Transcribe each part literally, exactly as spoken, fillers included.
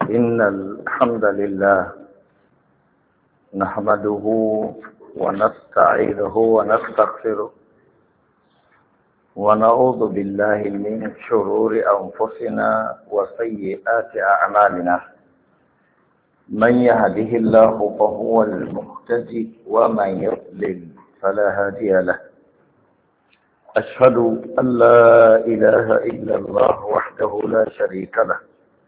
إن الحمد لله نحمده ونستعينه ونستغفره ونعوذ بالله من شرور أنفسنا وسيئات أعمالنا. من يهده الله فهو المهتدي ومن يضلل فلا هادي له. أشهد أن لا إله إلا الله وحده لا شريك له،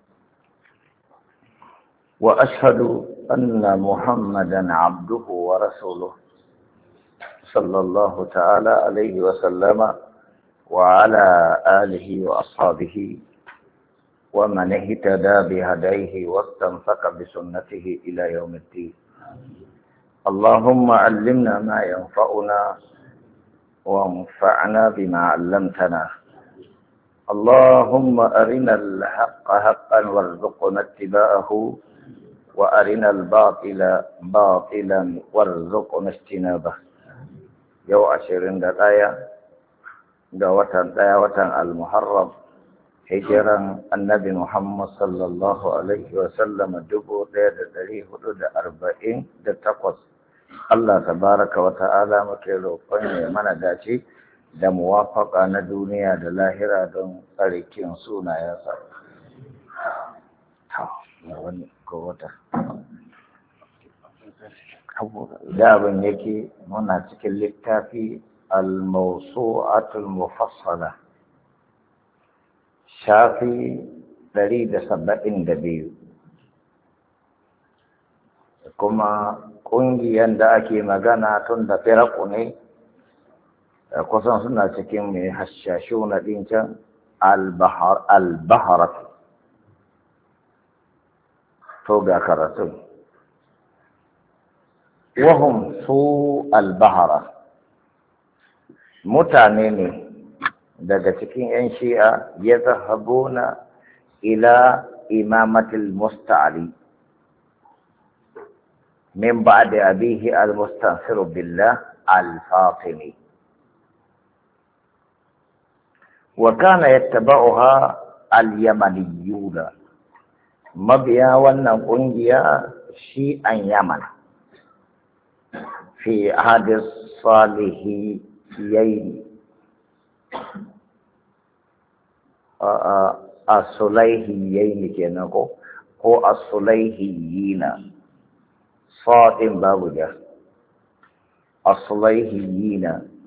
وأشهد أن محمدا عبده ورسوله صلى الله تعالى عليه وسلم وعلى آله وأصحابه ومن اهتدى بهديه واستمسك بسنته إلى يوم الدين. اللهم علمنا ما ينفعنا وانفعنا بما علمتنا. اللهم أرنا الحق حقا وارزقنا اتباعه وأرنا الباطل باطلا وارزقنا اجتنابه. يو عشرين دقايا دوة دقايا المحرم هجرا النبي محمد صلى الله عليه وسلم دبو دير دريه حدود أربعين دتقص. Allah tabaraka wa ta'ala muke roƙon ya mana dace da muwafaqa na duniya da lahira don tsarkin sunayensa. Wani ko wata. Da abin yake muna cikin littafi al-mawsu'atul mufassala shafi ɗari da saba'in da biyu. Kuma ƙungiyar da ake magana tun da firaku ne kusan suna cikin mai hashashu na ɗincan al-baharat. To ga karatun wahum su al-bahara mutane ne daga cikin 'yan shi'a ya zahabuna ila imamatul musta'ali من بعد أبيه المستنصر بالله الفاطمي، وكان يتبعها اليمنيون مبيا ونقنجيا شيئا يمن في عهد الصالحيين الصليحيين كنكو هو الصليحيين صائم باوجه الصليحيين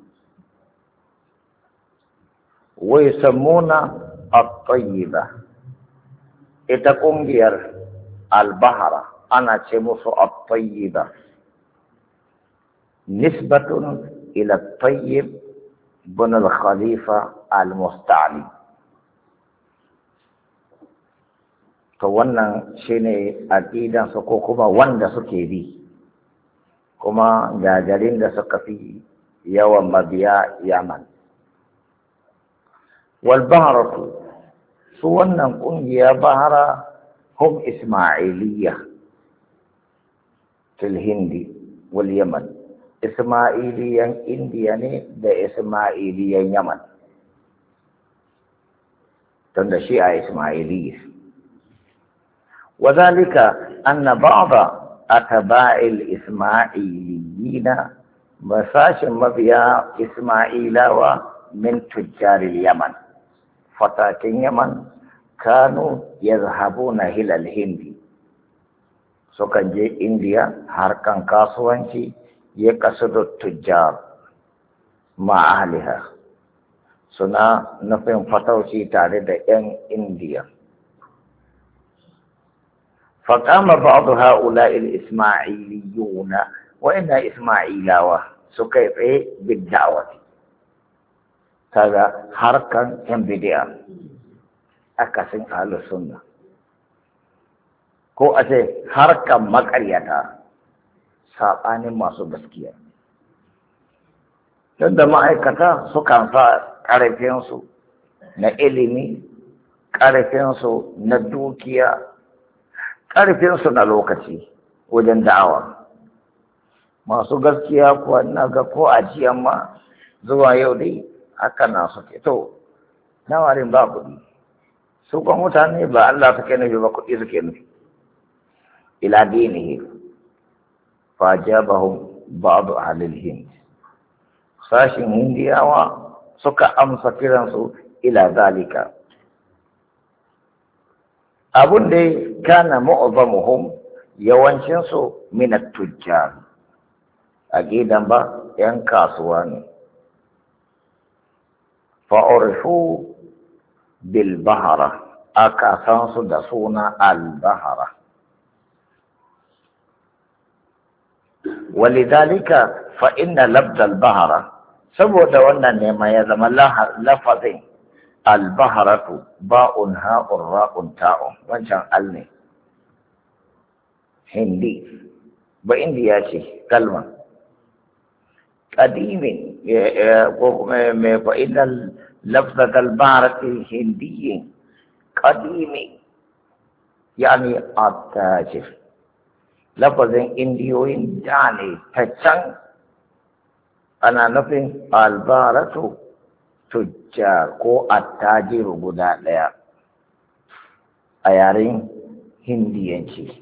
ويسمون الطيبة اتقوم غير البحر أنا تشمس الطيبة نسبة إلى الطيب بن الخليفة المستعلي. To wannan shine aqidan su ko kuma wanda suke bi, kuma gajarin da suka fi yawan mabiya Yaman. Wal baharatu su wannan kungiya bahara hum ismailiyya fil hindi wal yaman. Ismailiyan Indiya ne da Ismailiyan Yaman. Tunda shi a Ismailiyya. وذلك أن بعض أتباع الإسماعيليين مساش مبيا إسماعيل ومن تجار اليمن فتاة اليمن كانوا يذهبون إلى الهند سكان جي إنديا هاركان كاسوانشي يقصد التجار مع أهلها سنا نفهم فتوشي تاريد إن إنديا. فقام بعض هؤلاء الإسماعيليون وإن إسماعيلاوة سكيف بالدعوة هذا حركا انبداء أكسن أهل السنة ko a ce harkan makaryata saɓanin masu gaskiya. Tunda ma'aikata sukan sa ƙarfinsu na ilimi, ƙarfinsu na dukiya, ƙarfinsu na lokaci wajen da'awa. Masu gaskiya kuwa na ga ko ajiyan ma zuwa yau dai haka na suke. To, nawarin ba kuɗi. Su kan mutane ba Allah suke nufi ba kuɗi suke nufi. ila dinihi fajabahum ba'du ahlil hind sashin hindiyawa suka amsa kiransu ila zalika abun dai kana mu'azzamuhum yawancinsu min at-tujjar a gidan ba yan kasuwa ne fa'urifu bil bahara aka san su da suna al bahara walidhalika fa inna labd al bahara saboda wannan ne ma ya zama lafazin al baharatu ba'un ha'un ra'un ta'un wancan al ne hindi ba indiya ce kalma قديم فإن لفظة البارة الهندي قديم يعني التاجر لفظ انديوين داني تجن أنا نفين البارة تجار كو التاجر بدا ليا أيارين هنديين شي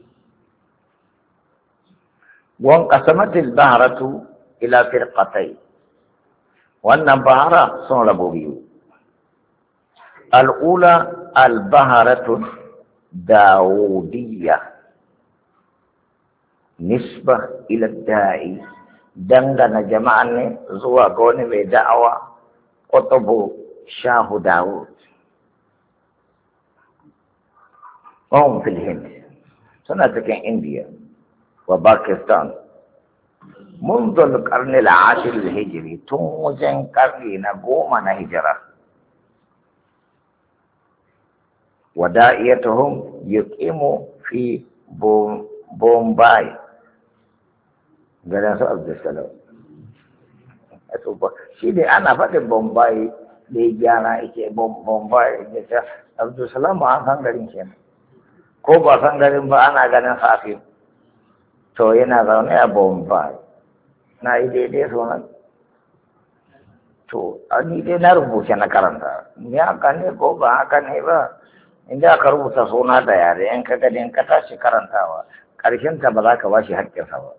وانقسمت البارة ila firqatai wannan bahara sun rabu biyu al'ula al-baharatu dawudiyya nisba ila da'i dangana jama'an ne zuwa ga wani mai da'awa qutubu shahu dawud hum fil hind suna cikin indiya wa pakistan منذ القرن العاشر الهجري توجن قرن نقوم هجرة ودائيتهم يقيم في بوم بومباي قال عبد السلام shi dai ana faɗin Bombay da ya gyara ake Bombay da ta Abdulsalam ba an san garin kenan ko ba san garin ba ana ganin safi to yana zaune a Bombay na yi daidai sunan to ni dai na rubuce na karanta ni haka ne ko ba haka ne ba inda aka rubuta suna da yare in ka gani in ka tashi karantawa ƙarshen ta ba za ka ba shi haƙƙinsa ba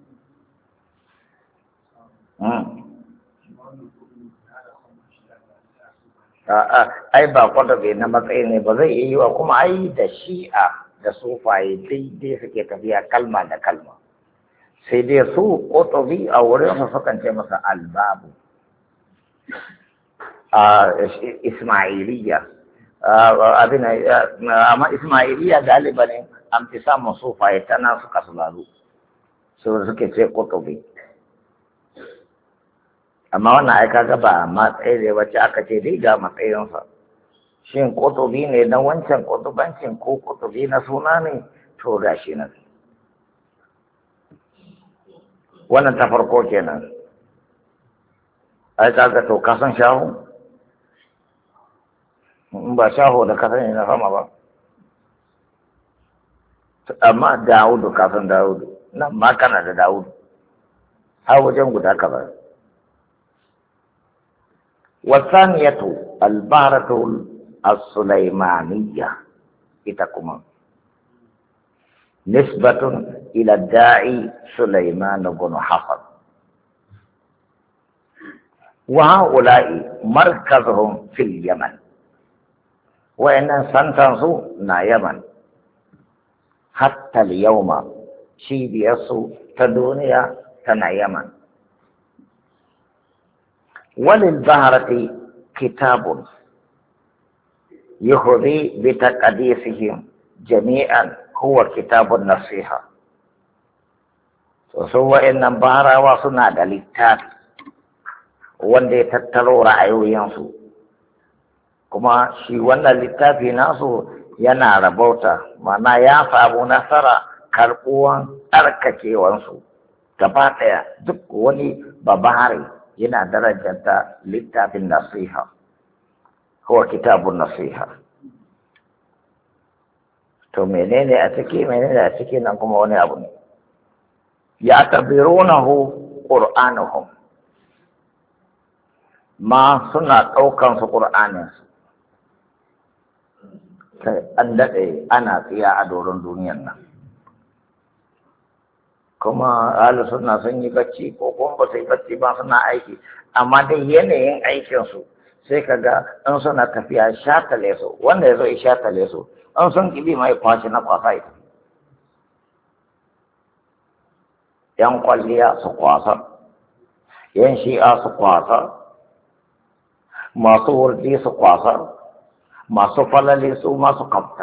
a'a ai ba kwata bai na matsayi ne ba zai yi wa kuma ai da shi'a da sufaye daidai suke tafiya kalma da kalma sai dai su ƙotobi a wurinsa sukan ce masa albabu a ismailiyya abin amma ismailiyya galiba ne an fi samun sufaye tana suka sulalu su suke ce ƙotobi amma wannan aika ga ba matsayi da wacce aka ce dai ga matsayinsa shin ƙotobi ne na wancan ƙotobancin ko ƙotobi na suna ne to ga shi nan wannan ta farko kenan ai kaga to ka san shahu in ba shahu da ka sani na sama ba amma Dawudu ka san Dawudu nan ma kana da Dawudu har wajen guda ka ba wasaniyatu al-bahratu as-sulaimaniyya ita kuma نسبة إلى الداعي سليمان بن حفص وهؤلاء مركزهم في اليمن وإن سنتنسوا نا يمن حتى اليوم شيب يسو تدونيا تنا يمن وللبهرة كتاب يهدي بتقديسهم جميعا هو كتاب النصيحة سوى إن بارا وصنا دليتات وندي تتلو رأيو ينسو كما شي وانا لتافي ناسو ينا ربوتا مانا يافا أبو نصر كرقوان أرككي وانسو كباتيا دك وني بباري ينا درجة لتافي النصيحة هو كتاب النصيحة to menene a ciki menene a ciki nan kuma wani abu ne ya tabirunahu qur'anuhum ma suna ɗaukan su qur'anin su sai an daɗe ana tsiya a doron duniyar nan kuma ahli sunna sun yi bacci ko kuma ba su yi bacci ba suna aiki amma dai yanayin aikinsu sai ka ga in suna tafiya shatale su wanda ya zo ya shatale su an sun kibi mai kwashi na kwasa ita yan kwalliya su kwasa yan shi'a su kwasa masu wurdi su kwasa masu falali su masu kafta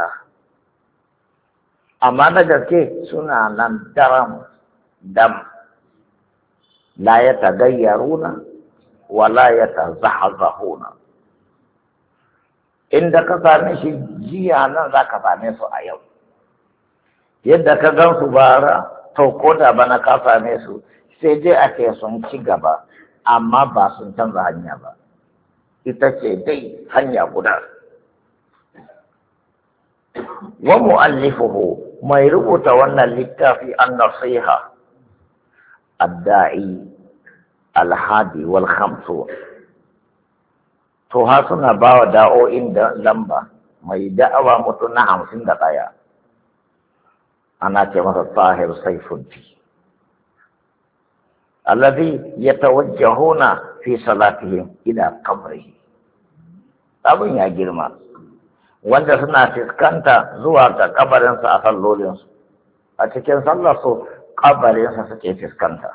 amma na gaske suna nan daram dam la ya tagayyaruna wa la ya tazahzahuna inda ka same shi jiya nan za ka same su a yau yadda ka gan su bara to ko da bana ka same su sai dai ake sun ci gaba amma ba sun canza hanya ba ita ce dai hanya guda wa mu'allifuhu mai rubuta wannan littafi an-nasiha ad-da'i al-hadi wal khamsu to ha suna ba wa da'o'in da lamba mai da'awa mutum na hamsin da ɗaya ana ce masa Tahir Saifuddin alladhi yatawajjahuna fi salatihim ila qabrihi abin ya girma wanda suna fiskanta zuwa ga kabarinsa a sallolinsu a cikin sallarsu kabarinsa suke fiskanta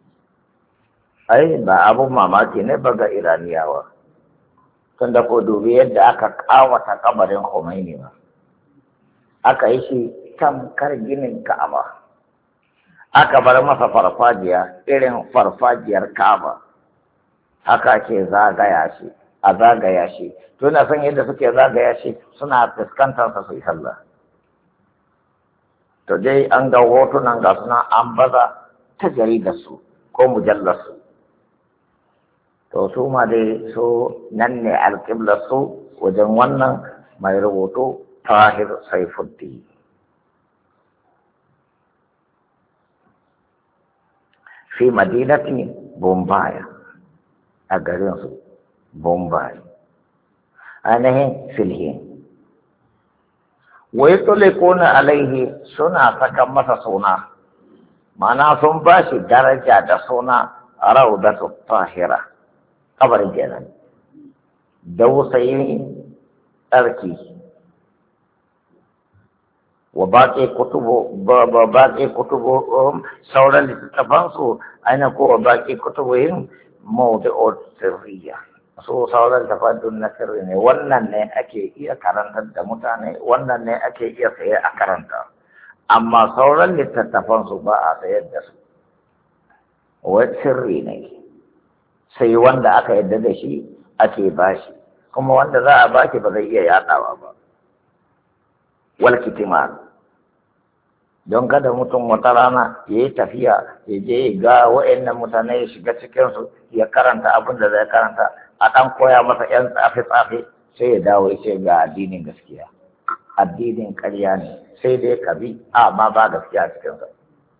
ai ba abun mamaki ne ba ga iraniyawa tunda ko dubi yadda aka kawata kabarin Khomeini ba aka yi shi tamkar ginin Ka'aba aka bar masa farfajiya irin farfajiyar Ka'aba haka ke zagaya shi a zagaya shi to na san yadda suke zagaya shi suna fuskantar sa su yi sallah to dai an ga hotunan ga suna an baza ta jaridar su ko mujallar su to su ma dai so nan ne alƙiblar su wajen wannan mai rubutu Tahir Saifuddin fi madinati Bombay a garin su Bombay ainihin filhin wai tulikuna alaihi suna sakan masa suna ma'ana sun ba shi daraja da suna Raudatu Tahira kabarin kenan dausayin tsarki wa baƙi kutubu ba baƙi kutubu sauran littattafansu aina ko wa baƙi kutubuhin mawdu'ut sirriya so sauran tafadun na sirri ne wannan ne ake iya karantar da mutane wannan ne ake iya saye a karanta amma sauran littattafansu ba a sayar da su wai sirri ne sai wanda aka yadda da shi ake bashi kuma wanda za a baki ba zai iya yaɗawa ba wal kitimar don kada mutum wata rana ya yi tafiya ya je ga wa'annan mutane ya shiga cikinsu ya karanta abin da zai karanta a ɗan koya masa ‘yan tsafe-tsafe sai ya dawo ya ce ga addinin gaskiya addinin ƙarya ne sai dai ka bi amma ba gaskiya a cikinsa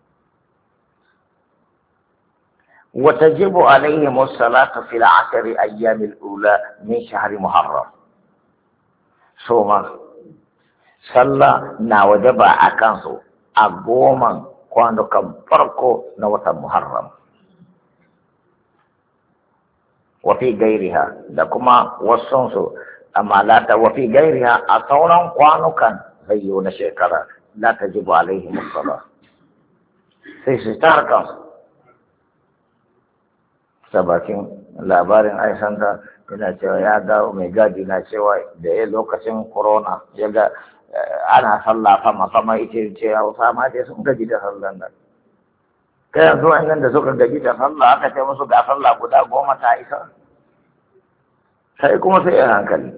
وتجب عليهم الصلاة في العشر أيام الأولى من شهر محرم سوما صلى ناوجب أكانسو أقوما كوانو كبركو نوتا محرم وفي غيرها لكما وصنسو أما لا وفي غيرها أطولا كوانو كان غيون شكرا لا تجب عليهم الصلاة في ستار كانسو sabakin labarin aishanta yana cewa ya ga mai gadi na cewa da ya lokacin corona ya ga ana sallah sama sama ita ce hausa ma dai sun gaji da sallan nan kai yanzu wannan da suka gaji da sallah aka ce musu ga sallah guda goma ta isa sai kuma sai a hankali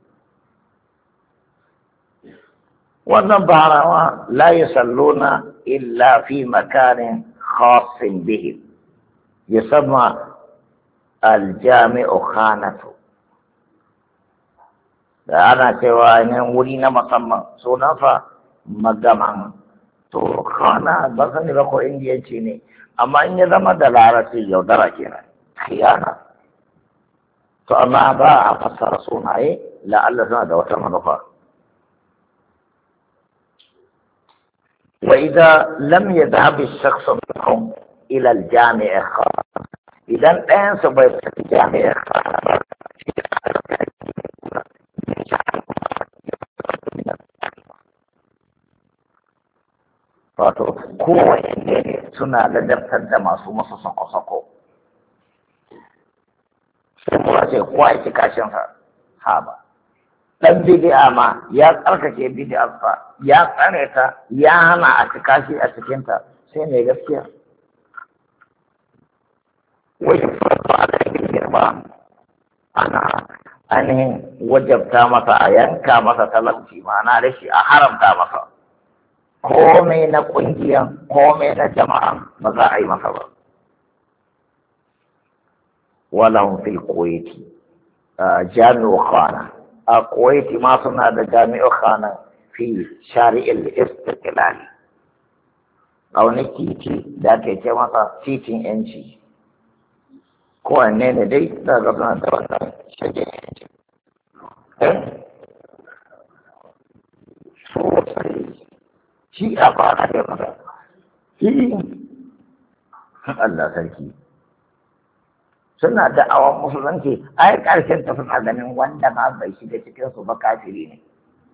wannan baharawa la yusalluna illa fi makanin khassin bihim yusamma aljami'u khanatu da ana cewa ne wuri na musamman sunan fa magaman to khana ba sani ba ko indiyanci ne amma in ya zama da larabci yaudara kenan khiyana to amma ba a fassara sunaye la'alla suna da wata manufa وإذا لم يذهب الشخص منهم إلى الجامع خاص إذا الآن سبب الجامع خاص wato kowanne ne suna ladabtar da masu masu sako-sako sai kuma ce kowa ya ci kashinsa ha ba ɗan bidi'a ma ya tsarkake bidi'arsa ya tsare ta ya hana a ci kashi a cikinta sai mai gaskiya wai farfa da girma ana ainihin wajabta masa a yanka masa talauci ma'ana rashi a haramta masa komai na ƙungiyan komai na jama'a ba za a yi masa ba walahun fil kuwaiti jami'u khana a kuwaiti ma suna da jami'u khana fi shari'il istiqlal a wani titi da ake ce masa titin yanci kowanne ne dai za ga suna da wannan shage yanci sosai shi a fara da masa shi Allah sarki suna da awon musulunci ai karshen ta suna ganin wanda ma bai shiga cikin su ba kafiri ne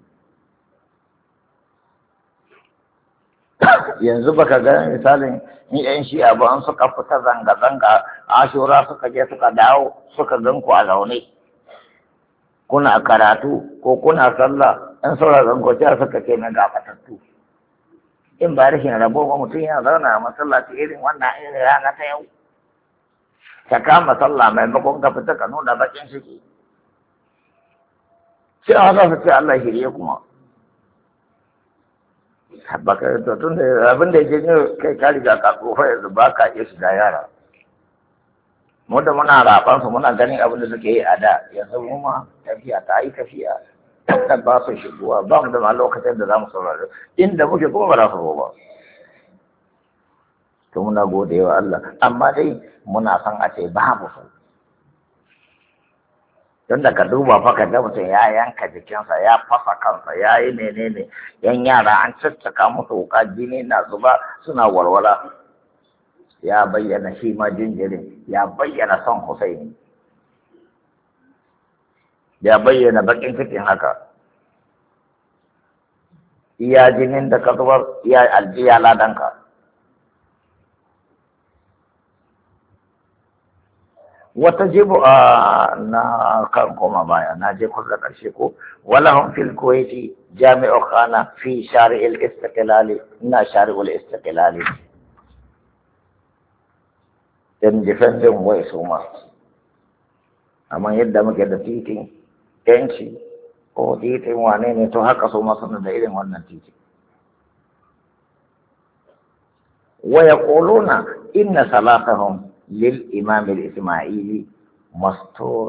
yanzu baka ga misalin in yan shi'a ba an suka fita zanga-zanga ashura suka je suka dawo suka gan ku a zaune kuna karatu ko kuna sallah in sauraron kwanciya suka ce na gafatattu in ba rashin rabo ba mutum yana zauna a masallaci irin wannan irin rana ta yau ka kama sallah maimakon ka fita ka nuna bakin ciki sai a haka su ce Allah shirye kuma baka to tun da abin da yake ne kai ka riga ka tsofa yanzu ba ka iya shiga yara mu da muna raban su muna ganin abin da suke yi a da yanzu mu ma tafiya ta yi tafiya da ba su shigowa ba mu da ma lokacin da za mu saurari inda muke kuma ba za su zo ba to muna gode wa Allah amma dai muna son a ce babu su don da ka duba fa ka ga mutum ya yanka jikinsa ya fasa kansa ya yi menene yan yara an caccaka musu wuka jini na zuba suna walwala ya bayyana shi ma jinjirin ya bayyana son Husaini ya bayyana bakin cikin haka iya jinin da ka zubar iya aljiya ladanka wata jibu a na kan koma baya na je kusa karshe ko walahum fil kuwaiti jami'u khana fi shari'il istiqlali na shari'ul istiqlali dan defending wai su ma amma yadda muke da titin yanci ko titin wane ne to haka su ma suna da irin wannan titi wa yaquluna inna salatahum للإمام الإسماعيلي مستور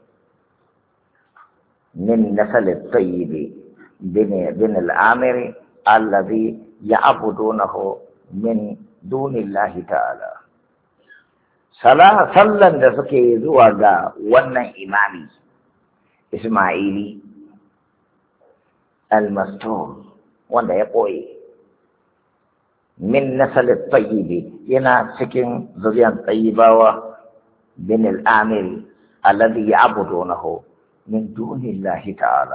من نسل الطيب بن, بن العامر الذي يعبدونه من دون الله تعالى صلاة صلى دسكي زواجا ونن إمامي إسماعيلي المستور ونن يقوي من نسل الطيب ينا سكن ذريان طيباوة بن الآمر الذي يعبدونه من دون الله تعالى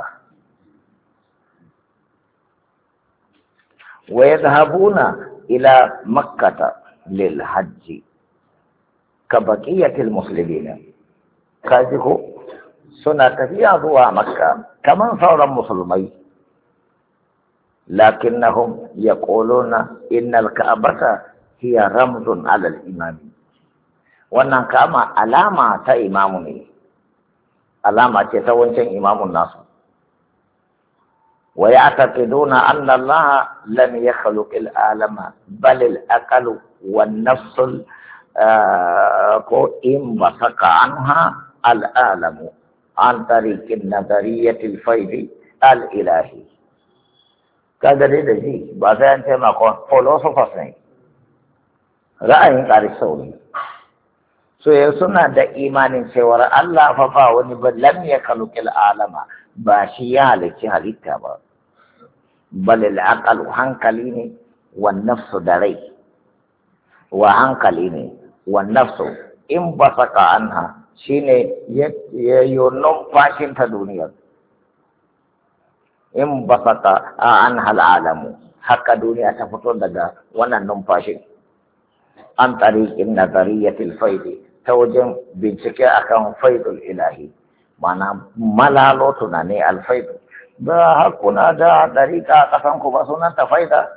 ويذهبون إلى مكة للحج كبقية المسلمين كذلك سنة فيها ضوء مكة كمن صار مسلمين لكنهم يقولون إن الكعبة هي رمز على الإمام وأن كما علامة إمامني علامة تتوجه إمام الناس ويعتقدون أن الله لم يخلق العالم بل الأقل والنفس إن بصق عنها العالم عن طريق النظرية الفيض الإلهي kaga dai da ji ba sai an ce maka philosophers ne ra'ayin ƙarisau ne so ya suna da imanin cewar Allah fa ba wani ba lam ya kalukil alama ba shi ya halicci halitta ba bal al hankali ne والنفس دري وعنقلي ne والنفس in ba saka anha shine ya yi numfashin ta duniyar in ba saka an hal'alamu haka duniya ta fito daga wannan numfashin an tariqin nazariyatil faidi ta wajen bincike akan faidul ilahi mana malalo tunani alfaidu ba hakuna da dariƙa kasan ku ba sunan ta faida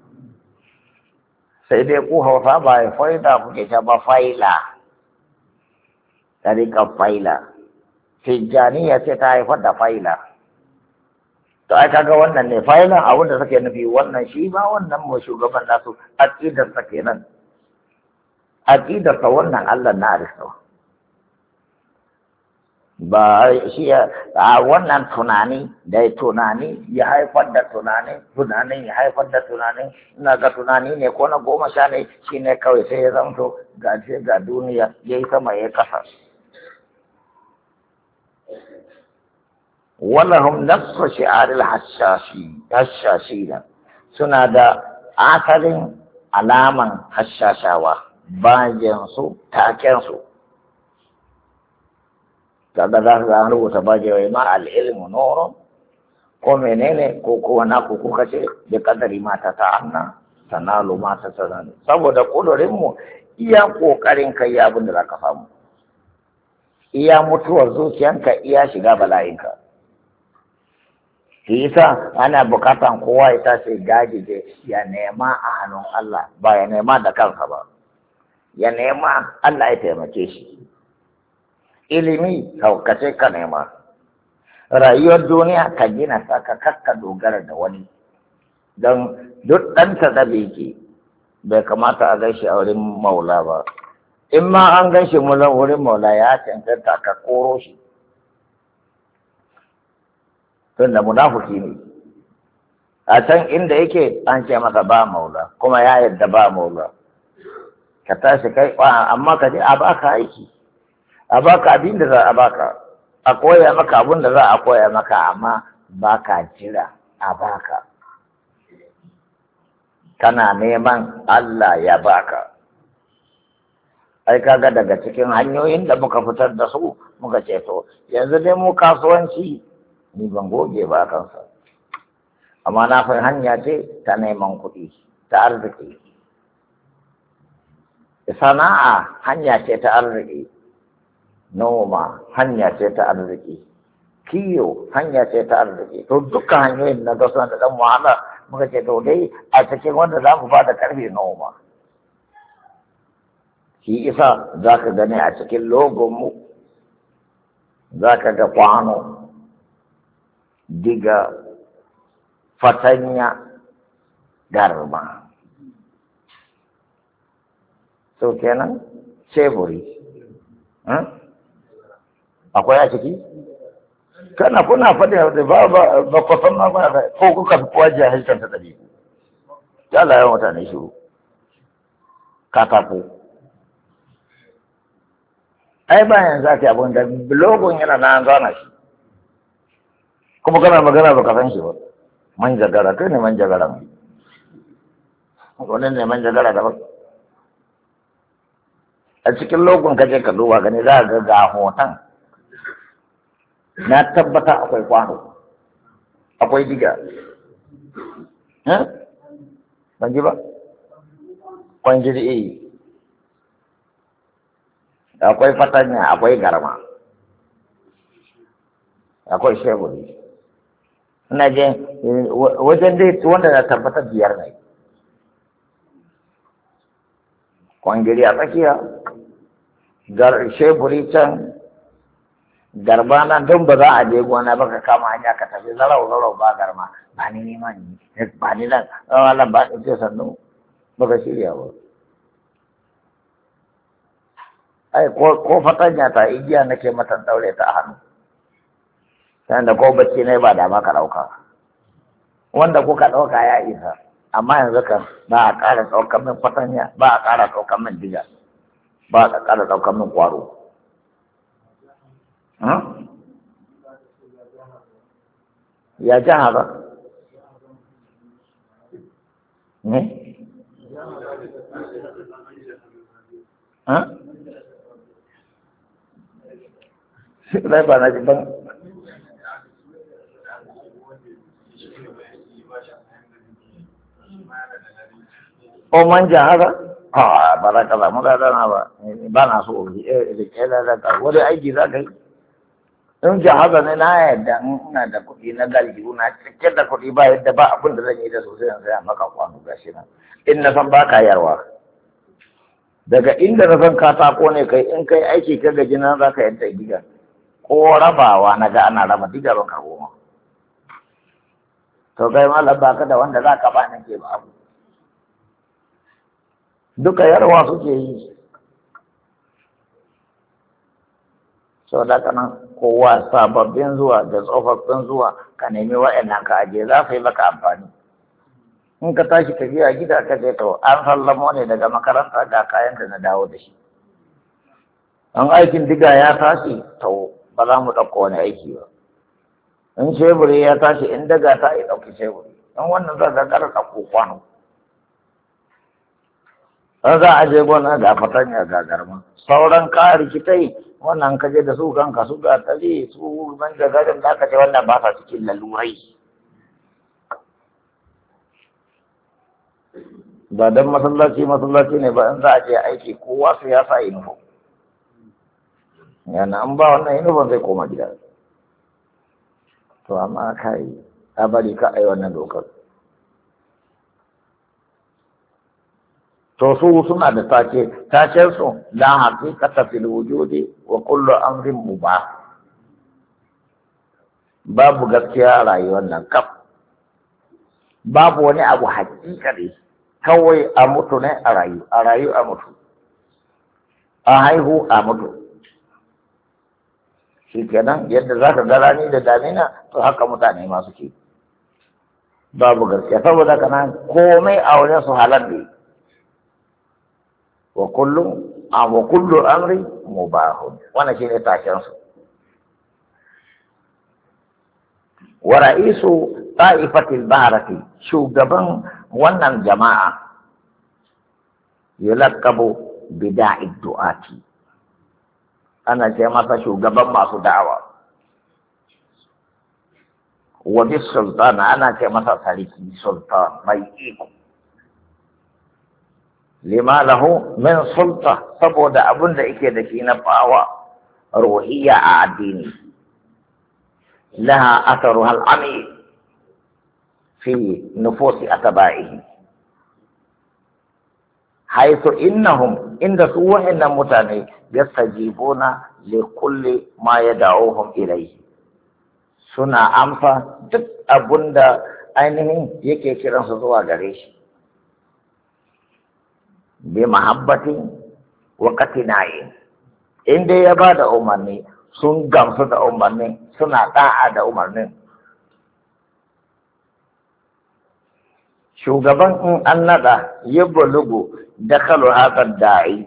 sai dai ku hausa ba faida kuke ta ba faila dariƙar faila tijjaniya ce ta haifar da faila to ai kaga wannan ne failan abin da suke nufi wannan shi ba wannan mu shugaban nasu aqidar sa kenan aqidar sa wannan Allah na aristo ba shi a wannan tunani da tunani ya haifar da tunani tunani ya haifar da tunani ina ga tunani ne ko na goma sha ne shine kawai sai ya zamto ga ga duniya yayi sama ya kasa ولهم نفس شعار الحشاشي حشاشين suna da asalin alaman hashashawa bajensu takensu kaga za su rubuta bajewai ma al'ilmu nurun ko menene ko kowa na ku kuka ce da kadari mata ta anna sanalu mata ta zane saboda kudurinmu iya kokarin kai abin da za ka samu iya mutuwar zuciyanka iya shiga bala'inka yasa ana bukatan kowa ya tashi gajije ya nema a hannun Allah ba ya nema da kansa ba ya nema Allah ya taimake shi ilimi kaukace ka nema rayuwar duniya ka gina ta ka kakka dogara da wani don duk ɗanta da biki bai kamata a gaishe a wurin maula ba in ma an gaishe wurin maula ya cancanta ka koro shi tunda munafuki ne a can inda yake an ce masa ba maula kuma ya yadda ba maula ka tashi kai amma ka je a baka aiki a baka abin da za a baka a koya maka abin da za a koya maka amma baka jira a baka kana neman Allah ya baka ai kaga daga cikin hanyoyin da muka fitar da su muka ce to yanzu dai mu kasuwanci ni ban goge ba kansa amma na fi hanya ce ta neman kuɗi ta arziki sana'a hanya ce ta arziki noma hanya ce ta arziki kiyo hanya ce ta arziki to dukkan hanyoyin na gasa da ɗan wahala muka ce to dai a cikin wanda za mu ba da ƙarfe noma shi isa za ka gani a cikin logonmu za ka ga kwano diga fatanya garma so kenan ceburi akwai a ciki kana kuna faɗi ba ba ba ku san ma ba ko kuka fi kowa jahilcin ta ɗabi ya la yawan mutane shiru katako ai bayan za ka yi abin da logon yana na an zana shi kuma kana magana ba ka san shi ba manjagara kai ne manjagara mai wani ne manjagara da ba a cikin logon kaje ka duba gani za ga ga hoton na tabbata akwai kwano akwai diga ban ji ba kwanjiri eh akwai fatanya akwai garma akwai sheburi ina je wajen dai wanda na tabbatar biyar ne kwangiri a tsakiya sheburi can garba nan don ba za a je gona ba ka kama hanya ka tafi zarau zarau ba garma ba ni nema ni ba ni nan wannan ba ce sannu ba ka shirya ba ai ko fatanya ta igiya nake mata daure ta a hannu sai da ko bacci ne ba da ma ka dauka wanda kuka dauka ya isa amma yanzu kan ba a ƙara ɗaukar min fatanya ba a ƙara ɗaukar min diga ba a ƙara ɗaukar min ƙwaro ya ja haka ne ha? Sai ba na ji ban. O manja haka? A ba za ka samu dadana ba, ba na so rike dadana, wani aiki za ka yi. In jahaza ne na yadda ina da kuɗi na galibu na cike da kuɗi ba yadda ba abin da zan yi da sosai yanzu ya maka kwano gashi nan. In na san ba ka yarwa. Daga inda na san katako ne kai in kai aiki ka gaji nan za ka yadda gidan. Ko rabawa na ga ana raba diga ban karɓo ma. To kai malam ba ka da wanda za ka ba nan ke ba abu. Duka yarwa suke yi. Sau da kanan kowa sababbin zuwa da tsofaffin zuwa ka nemi wa'annan ka aje za su yi maka amfani. In ka tashi tafiya gida ka je to an sallamo ne daga makaranta ga kayan da na dawo da shi. An aikin diga ya tashi to ba za mu ɗauko wani aiki ba. In sheburi ya tashi in daga ta yi ɗauki sheburi. In wannan za ka ƙara ɗauko kwano. In za a je gona ga fatanya ga garma. Sauran ka rikitai wannan ka je da su kanka su ga tare su ban da garin da aka ce wannan ba sa cikin lalurai. Ba dan masallaci masallaci ne ba in za a je aiki kowa su ya sa inufo. Yana an ba wannan inufon zai koma gida. To amma kai a bari ka ai wannan dokar. To su suna da take, taken su la haqiqata fil wujudi wa kullu amrin mubah. Babu gaskiya a rayuwar nan kaf. Babu wani abu haƙiƙa ne, kawai a mutu ne a rayu, a rayu a mutu. A haihu a mutu. Shi kenan yadda za ka ga rani da damina to haka mutane ma suke. Babu gaskiya saboda kana komai a wajen su halar ne. wa kullu wa kullu amri mubahun wannan shine taken su wa ra'isu ta'ifatil bahrati shugaban wannan jama'a yulaqabu bida'id du'ati ana ce masa shugaban masu da'awa wa bis sultana ana ce masa sarki sultan mai iko lima lahu min sulta saboda abin da yake da shi na fawa ruhiyya a addini laha atharuha al-ami fi nufusi atba'ihi haythu innahum inda su wa'annan mutane yastajibuna li kulli ma yad'uhum ilayhi suna amsa duk abunda ainihin yake kiransu zuwa gare shi bi mahabbatin wa qatina'i inda ya ba da umarni sun gamsu da umarni suna da'a da umarnin shugaban in an nada ya bulugu dakalu haka da'i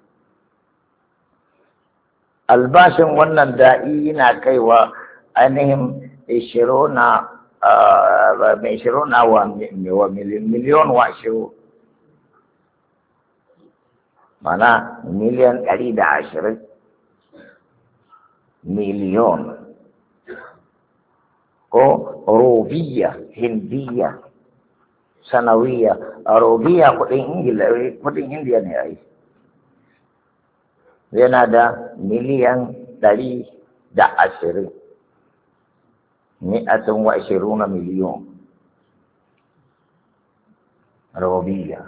albashin wannan da'i yana kaiwa ainihin ishirona mai ishirona wa miliyon wa ashiru mana miliyan ɗari da ashirin miliyon ko rubiya hindiya sanawiya rubiya kudin ingila kudin indiya ne ai yana da miliyan ɗari da ashirin mi'atun wa ashiruna miliyon rubiya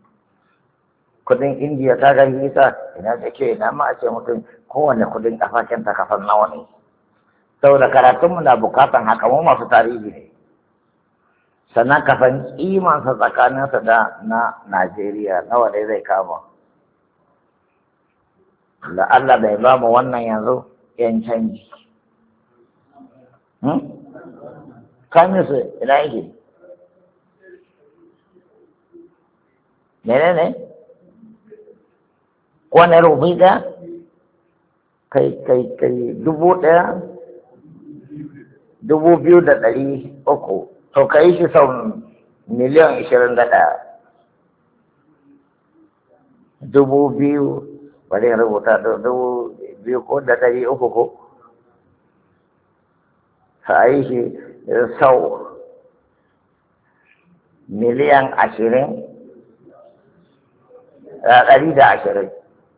kudin indiya ta gani ita ina da ke ina ma a ce mutum kowane kudin kafafen ta kafan nawa ne saboda karatunmu na bukatan haka mu masu tarihi ne sannan kafan imansa tsakaninsa da na najeriya nawa dai zai kama da Allah bai ba mu wannan yanzu yan canji kamin su ina yake mene ne kwane rubi ɗaya kai kai kai dubu ɗaya dubu biyu da ɗari uku to ka yi shi sau miliyan ishirin da ɗaya dubu biyu bari rubuta da dubu biyu ko da ɗari uku ko a yi shi sau miliyan ashirin ɗari da ashirin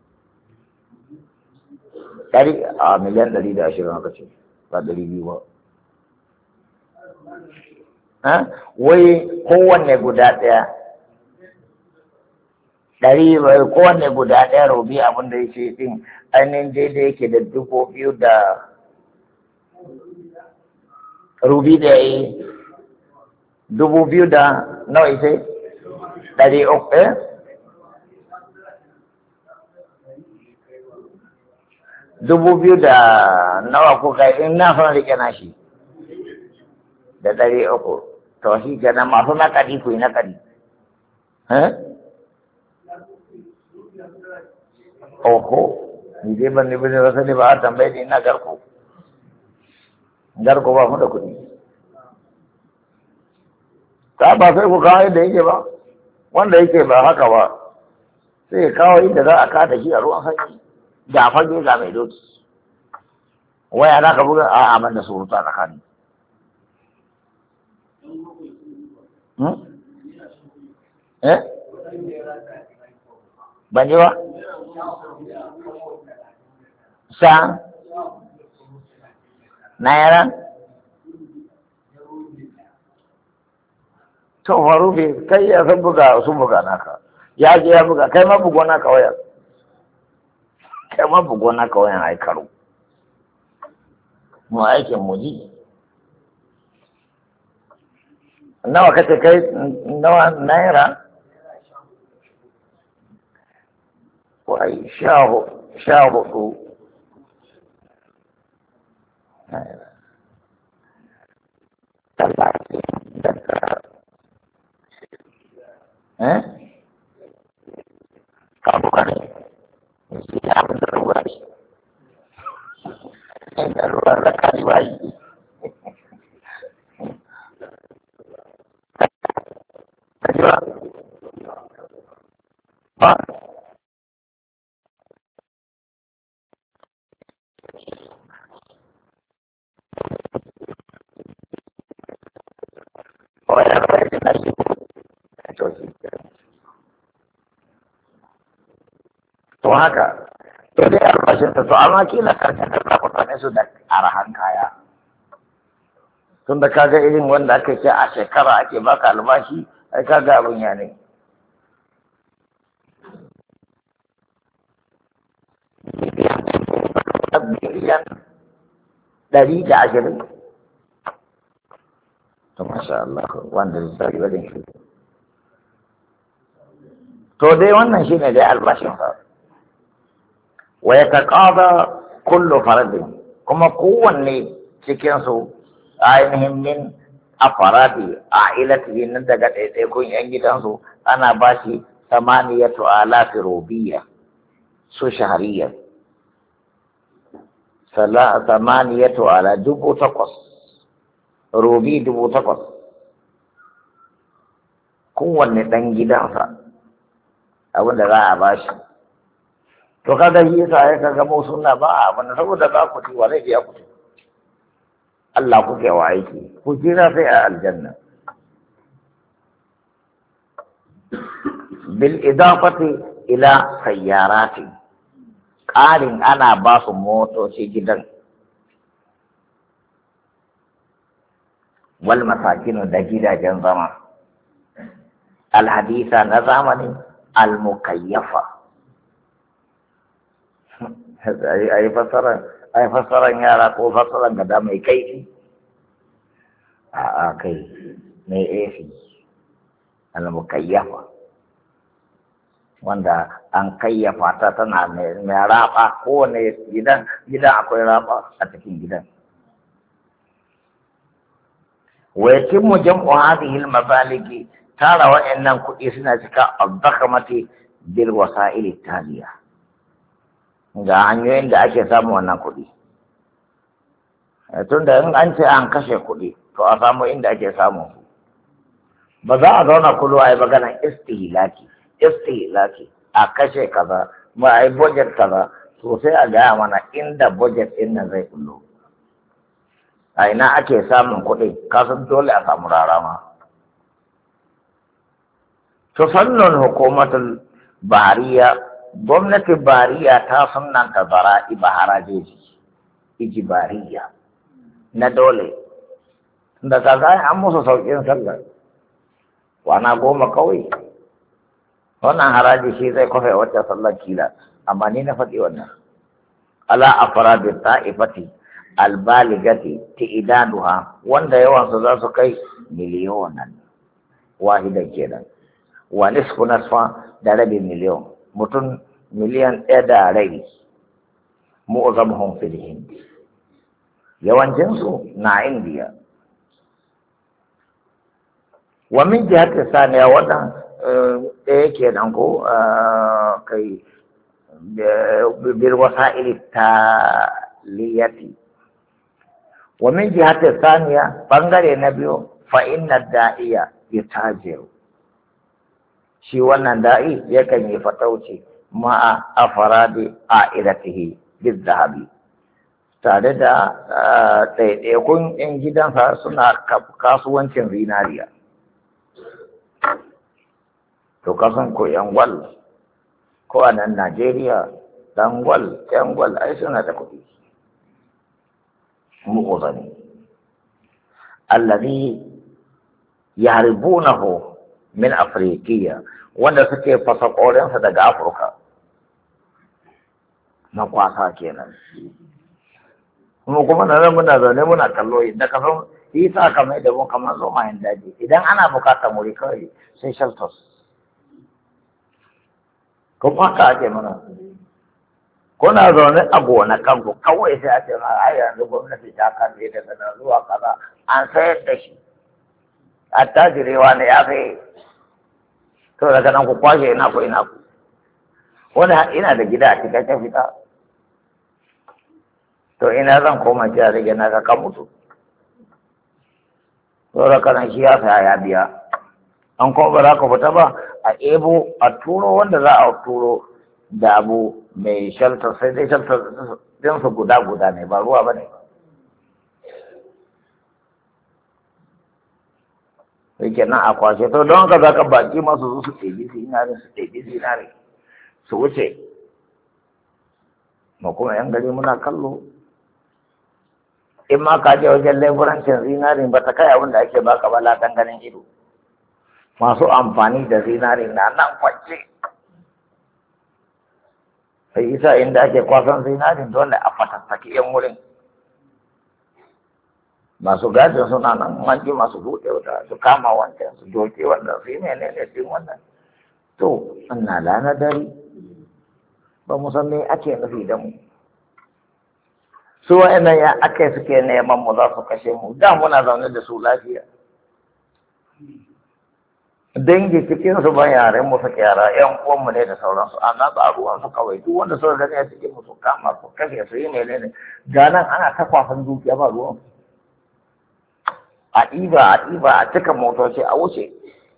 ɗari a miliyan ɗari da ashirin haka ce ba ɗari biyu ba wai kowanne guda ɗaya ɗari kowanne guda ɗaya robi abin da yake ɗin ainihin daidai yake da dubu biyu da rubi da ya yi dubu biyu da nawa ita ɗari uku eh dubu biyu da nawa ko kai in na son rike na shi da ɗari uku to shi kenan masu nakadi ku yi nakadi eh oho ni dai ban ne ba ne rasa ne ba a tambaye ni ina garko garko ba mu da kuɗi ta ba sai ku kawo yadda yake ba wanda yake ba haka ba sai ya kawo inda za a kada shi a ruwan sanyi da fage ga mai doki waya za ka buga a aman da surutu a tsakani eh ban ji ba sa naira to farufi kai ya san buga sun buga naka ya je ya buga kai ma bugo naka wayar kai ma bugo naka wayan ai karo mu aikin mu ji nawa kace kai nawa naira wai sha sha hudu naira talatin da eh kamu kan mesti apa terbuat yang luar kali bayi kedua pak oh ya baik nasi to haka to dai albashin ta to amma kila karshen da mutane su da arahan kaya tun da kaga irin wanda aka ce a shekara ake baka albashi ai kaga abin ya ne biliyan ɗari da ashirin to masha Allah wanda zai wajen shi to dai wannan shine dai albashin sa wa yataqada kullu faradin kuma kowanne cikin su ainihin min afaradi ailatihi nan daga ɗaiɗaikun yan gidansu ana bashi samaniyatu alafi rubiya su shahariya sala samaniyatu ala dubu takwas rubi dubu takwas kowanne ɗan gidansa abinda za a bashi to kaga yi yasa ya kaga mu sunna ba a abin saboda ba ku ci wa zai biya ku Allah kuke wa aiki ku jira sai a aljanna bil idafati ila sayyarati ƙarin ana ba su motoci gidan wal masakinu da gidajen zama alhadisa na zamani almukayyafa a yi fassaran yara ko fassaran gada mai kaifi a kai mai efi almukayyafa wanda an kayyafa ta tana mai raba kowane gidan gidan akwai raba a cikin gidan wa yatimmu jam'u hadhihi al-mabaligi tara wa'annan kuɗi suna cika al-dakhamati bil wasa'il taliya ga hanyoyin da ake samu wannan kuɗi tunda in an ce an kashe kuɗi to a samu inda ake samu ba za a zauna kullu a yi maganar istihlaki istihlaki a kashe kaza ba a yi budget kaza to sai a gaya mana inda budget ɗin nan zai kullo a ina ake samun kuɗi kasan dole a samu rarama to fannin hukumatul bariya gwamnati bariya ta sunanta zara'i ba harajeji ijibariya na dole da kaza an musu sauƙin sallar kwana goma kawai wannan haraji shi zai kwafe wacce sallar kila amma ni na faɗi wannan ala afradi ta'ifati albaligati ti'idaduha wanda yawan su za su kai miliyonan wahidan kenan wa nisfu nasfa da rabi miliyon mutum miliyan ɗaya da rabi mu'azzamuhum fil hind yawancinsu na indiya wa min jihati saniya wannan ɗaya kenan ko kai bil wasa'il taliyati wa min jihati saniya bangare na biyu fa inna da'iya yatajiru shi wannan da'i yakan yi fatauci ma'a afaradi a'ilatihi bizahabi tare da ɗaiɗaikun 'yan gidansa suna kasuwancin zinariya to kasan ko 'yan gwal ko a nan Najeriya dan gwal 'yan gwal ai suna da kuɗi mu'uzani allazi yahribunahu min afrikiya wanda suke fasa ƙorinsa daga Afirka na kwasa kenan kuma kuma na nan muna zaune muna kallo da kasan yi sa kamar da mun kamar zo mayan daji idan ana bukatar muri kawai sai shelters kuma haka ake mana kuna zaune a gonakan ku kawai sai a ce ma ai yanzu gwamnati ta kalle daga nan zuwa kaza an sayar da shi attajirewa ne ya sai to daga nan ku kwashe ina ku ina ku wani ina da gida a cikakken fita to ina zan koma ki a rage na ka mutu to daga nan shi ya saya ya biya an kuma ba za ka fita ba a ebo a turo wanda za a turo da abu mai shelter sai dai shelter ɗinsu guda guda ne ba ruwa ba ne yake nan a kwashe to don ka za ka baki masu zo su ɗebi zinari su ɗebi zinari su wuce ma kuma yan gari muna kallo in ma ka je wajen laifurancin zinari ba ta kai abin da ake baka ba latan ganin ido masu amfani da zinari na nan kwance sai isa inda ake kwasan zinari dole a fatattaki yan wurin masu gadin suna nan manji masu buɗe wuta su kama wancan su doke wannan su yi menene din wannan to ana lana dare ba mu san me ake nufi da mu su wa'annan ya ake suke neman mu za su kashe mu da muna zaune da su lafiya dangi cikin su ban yaren mu suke yara yan uwan mu ne da sauransu amma ba ruwan su kawai duk wanda suka gani a cikin mu su kama su kashe su yi menene ga nan ana ta kwafan dukiya ba ruwan su a ɗiba a ɗiba a cika motoci a wuce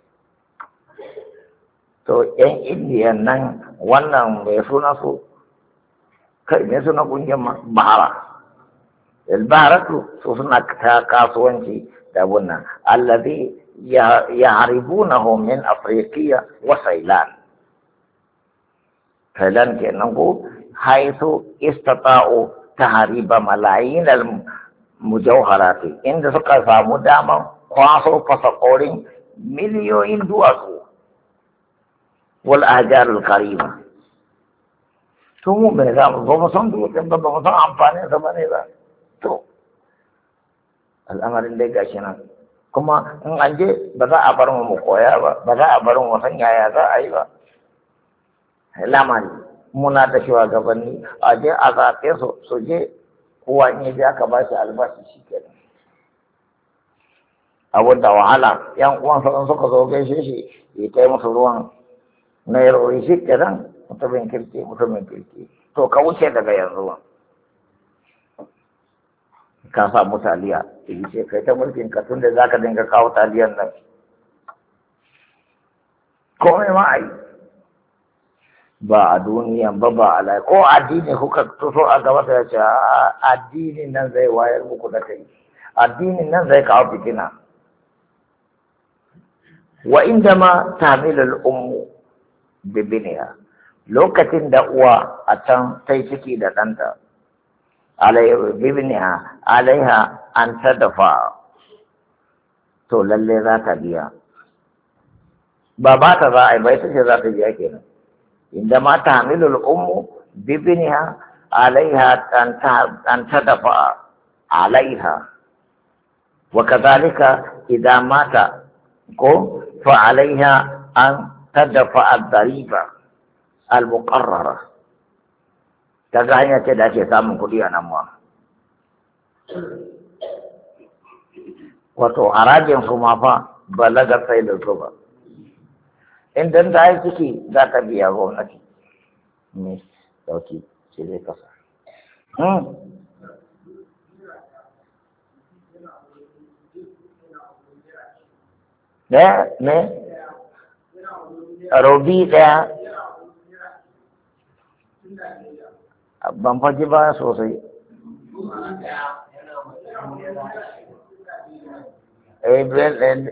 to yan indiyan nan wannan mai suna su kai mai suna ƙungiyar bahara albaharatu su suna ta kasuwanci da bunnan allazi yahribunahu min afrikiya wa sailan sailan kenan ko haisu istata'u tahriba malayin al mujawharati inda suka samu daman kwaso fasakorin miliyoyin duwatsu wal ahjarul karima to mu bai za mu ba mu san dutsen ba ba mu san amfanin sa bane ba to al'amarin dai gashi nan kuma in an je ba za a bar mu mu koya ba ba za a bar mu san yaya za a yi ba lamari muna da shugabanni a je a zaɓe su su je kowa in yaji aka ba shi albashi shi kenan abin da wahala yan uwan sauran suka zo gaishe shi ya kai musu ruwan nairori shi kenan mutumin kirki mutumin kirki to ka wuce daga yanzu ka samu taliya yi ce kai ta mulkin ka tun da za ka dinga kawo taliyan nan komai ma a yi ba a duniya ba ba a lai ko addini kuka tuso a gaba ta ce addinin nan zai wayar muku da kai addinin nan zai kawo fitina wa inda ma tamilul ummu bibiniya lokacin da uwa a can sai ciki da ɗanta alaiha bibiniya alaiha an ta dafa to lalle za ta biya ba ba ta za a yi bai ta ce za ta biya kenan inda ma tamilul ummu bibiniya alaiha an ta dafa alaiha wa kadhalika idan mata ko fa alaiha an tadafa ad-dariba al-muqarrara kaga hanya ce da ake samun kuɗi a nan ma wato harajin su ma fa balagar sai da su ba idan ta yi ciki za ta biya gwamnati ne dauki shi zai kasa ne ne robi ɗaya ban faji ba sosai eh bel and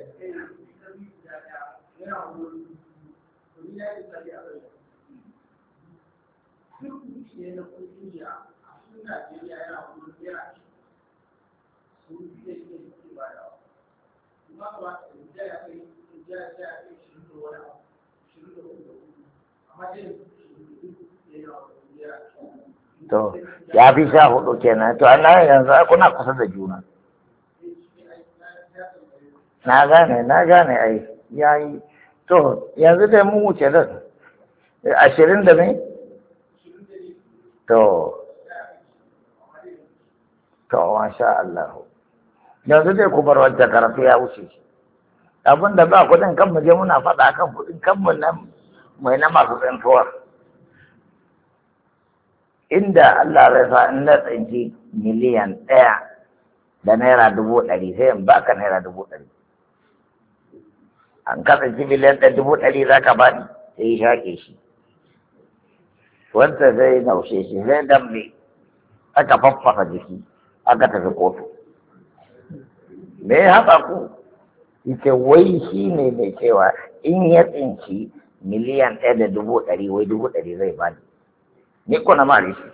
to ya fi sha hudu kenan to ana yanzu kuna kusa da juna na gane na gane ai yayi to yanzu dai mun wuce da ashirin da ne to to masha Allah yanzu dai ku bar wajen karatu ya wuce abin da ba kudin kan mu je muna faɗa kan kudin kan mu nan mai na masu tsantuwar inda Allah zai sa in na tsinci miliyan ɗaya da naira dubu ɗari sai in baka naira dubu ɗari an ka tsinci miliyan ɗaya dubu ɗari za ka bani sai ya shaƙe shi wanda zai naushe shi zai dambe aka faffasa jiki aka tafi kotu me ya haɗa ku ita wai shi ne mai cewa in ya tsinci miliyan ɗaya da dubu ɗari wai dubu ɗari zai bani ni ko na mari shi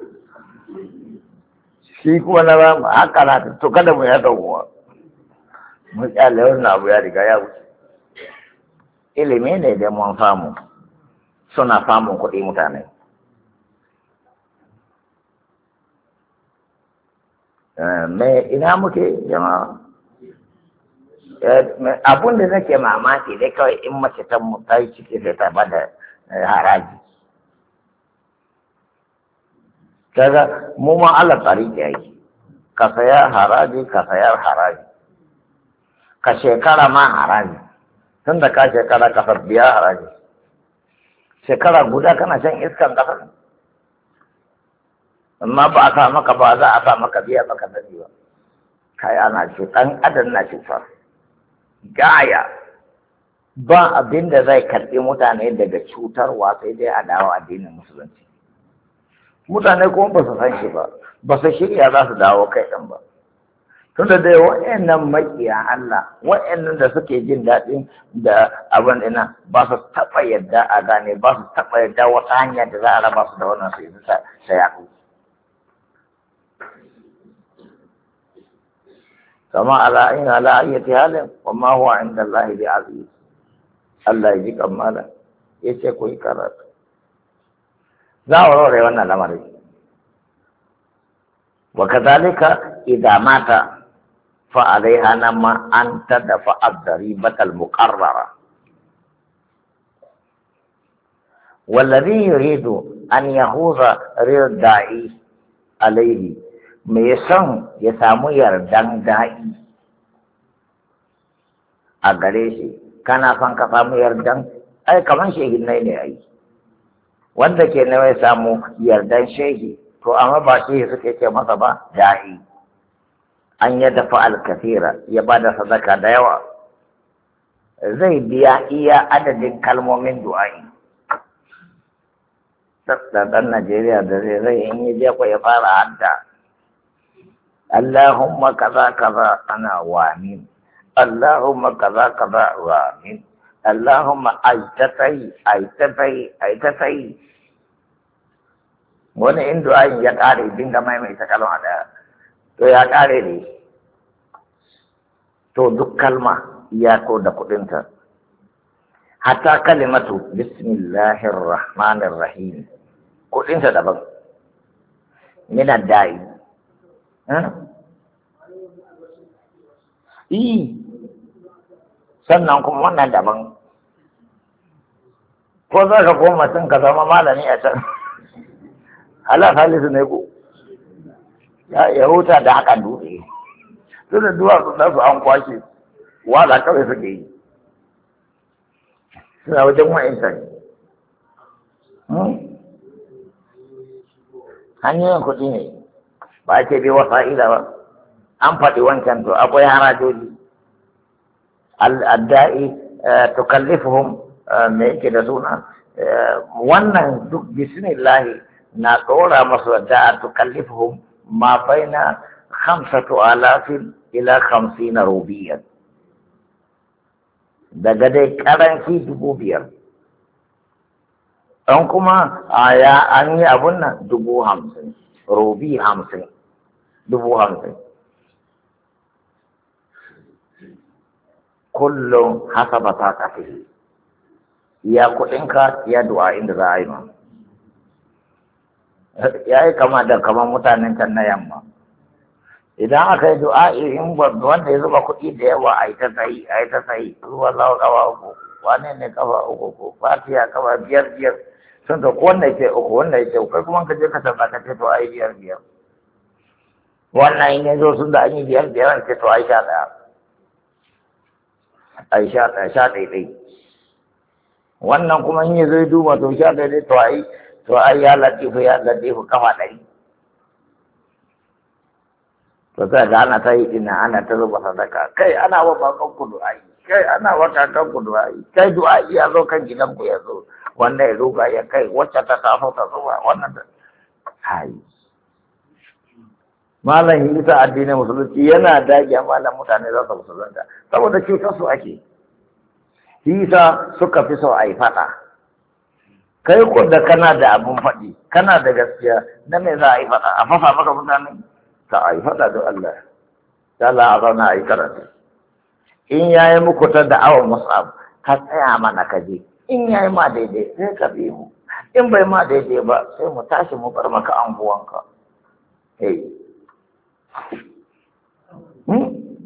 shi kuma na ba mu haka na to kada mu ya dawowa mu kyale wannan abu ya riga ya wuce ilimi ne da mun samu suna samun kuɗi mutane me ina muke jama'a abun da nake mamaki dai kawai in mace ta ta yi ciki sai ta bada haraji kaga mu ma Allah tsari ke yi ka saya haraji ka sayar haraji ka shekara ma haraji tun da ka shekara ka biya haraji shekara guda kana shan iskan kasar amma ba a sa maka ba za a sa maka biya baka sani ba kai ana ce dan adam na cutar gaya ba abin da zai karɓi mutane daga cutarwa sai dai a dawo addinin musulunci mutane kuma ba su san shi ba ba su shirya za su dawo kai ɗan ba tunda dai wa'annan maƙiya Allah wa'annan da suke jin daɗin da abin ina ba su taɓa yadda a gane ba su taɓa yadda wata hanya da za a raba su da wannan su yi sa yaɗu kama ala in ala ayyati halin wa ma huwa inda Allah bi aziz Allah ya ji kammala yace ku yi karatu za a warware wannan lamarin wa kadhalika idza mata fa alaiha nama an tadfa ad-daribata al-muqarrara والذي يريد أن يخوض ردائي عليه mai son ya samu yardan da'i a gare shi kana son ka samu yardan ai kaman shehin nai ne ai wanda ke nawa ya samu yardan shehi to amma ba shehi suke ce masa ba da'i an ya dafa alkafira ya bada sadaka da yawa zai biya iya adadin kalmomin du'a'i da ɗan Najeriya da zai zai in yi je ya fara hadda Allahumma kaza kaza ana wamin Allahumma kaza kaza wamin Allahumma aitatai aitatai aitatai wani in du'ayin ya ƙare dinga maimaita kalma ɗaya to ya ƙare ne to duk kalma ya ko da kuɗinta hatta kalimatu bismillahir rahmanir rahim kuɗinta daban mina da'i yi sannan kuma wannan daban ko za ka koma sun ka zama malami a can halar halisu ne ku ya huta da hakan dutse su da duwatsu da su an kwashe wala kawai suke yi suna wajen wa'inta ne hanyoyin kuɗi ne ba ake bi wa fa'ida ba an faɗi wancan to akwai harajoji al'adda'i tukallifuhum me yake da suna wannan duk bismillahi na ɗora masu da tukallifuhum ma baina khamsatu alafin ila khamsina rubiyan daga dai karanci dubu biyar an kuma a ya an yi abun nan dubu hamsin rubi hamsin dubu hamsin kullum hasaba ta kafi ya kuɗinka ya du'a inda za a yi ma ya yi kama da kamar mutanen can na yamma idan aka yi du'a in wanda ya zuba kuɗi da yawa a yi ta tsayi a yi ta tsayi zuwa lawa kafa uku wane ne kafa uku ko fatiya kafa biyar biyar sun ta ko wanda ke uku wanda ya ce kai kuma ka je ka tabba ka ce to a yi biyar biyar wannan in ya zo sun da an yi biyar biyar an ce to a yi sha ɗaya a yi sha ɗaya sha ɗaiɗai wannan kuma in ya zo duba to sha ɗaiɗai to a yi to a yi ya latifu ya latifu kafa ɗari to sai ga ana ta yi ina ana ta zuba sadaka kai ana wa bakan ku du'a'i kai ana wa kakan ku du'a'i kai du'a'i ya zo kan gidan ku ya zo wanda ya ruga ya kai wacce ta taso ta zuba wannan da hai malam Isa addinin musulunci yana dage malam mutane za su musulunta saboda cutar su ake Isa suka fi so a yi faɗa kai ko da kana da abun faɗi kana da gaskiya na me za a yi faɗa a fasa maka mutane ta a yi faɗa don Allah ta la a zauna a yi karatu in ya yi muku ta da'awar musab ka tsaya mana ka je in ya yi ma daidai sai ka bi mu in bai ma daidai ba sai mu tashi mu bar maka anguwanka hey. hmm?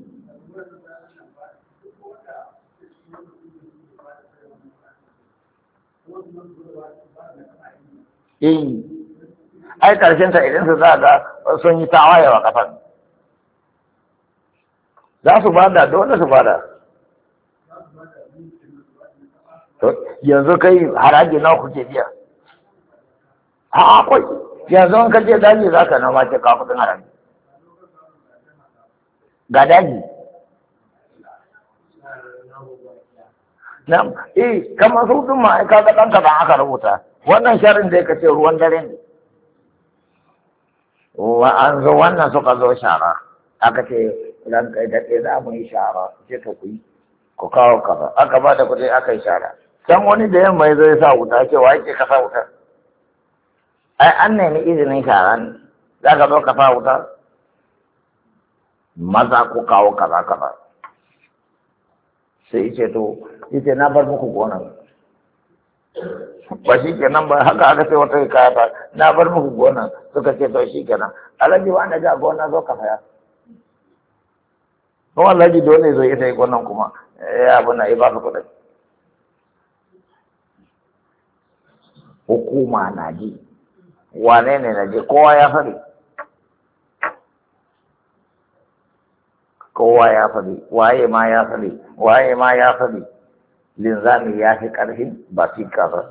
eh ai karshen ta idan su za ga sun yi tawaye wa kafan za su bada dole su bada to yanzu kai haraji nawa kuke biya a akwai yanzu an kaje daji za ka nama ce ka kudin haraji ga daji na eh kamar su dun ma ka ga dan ka aka rubuta wannan sharin da yake ce ruwan dare ne wa an zo wannan suka zo shara aka ce ran kai da za mu yi shara ce to ku yi ku kawo kaza aka ba da kuɗi aka yi shara can wani da yamma ya zo ya sa wuta ce wa yake ka sa wuta ai an nemi izinin shara ne za ka zo ka sa wuta maza ku kawo kaza kaza sai ce to yace na bar muku gonan ba shi kenan ba haka aka ce wata kaya ta na bar muku gonan suka ce to shi kenan alhaji wanda ga gona zo ka saya kuma alhaji dole zo ita yi gonan kuma ya abu na yi ba su kuɗi hukuma na ji wane ne na ji kowa ya fari kowa ya fari waye ma ya fari waye ma ya fari linzami ya fi ƙarfin ba fi ƙarar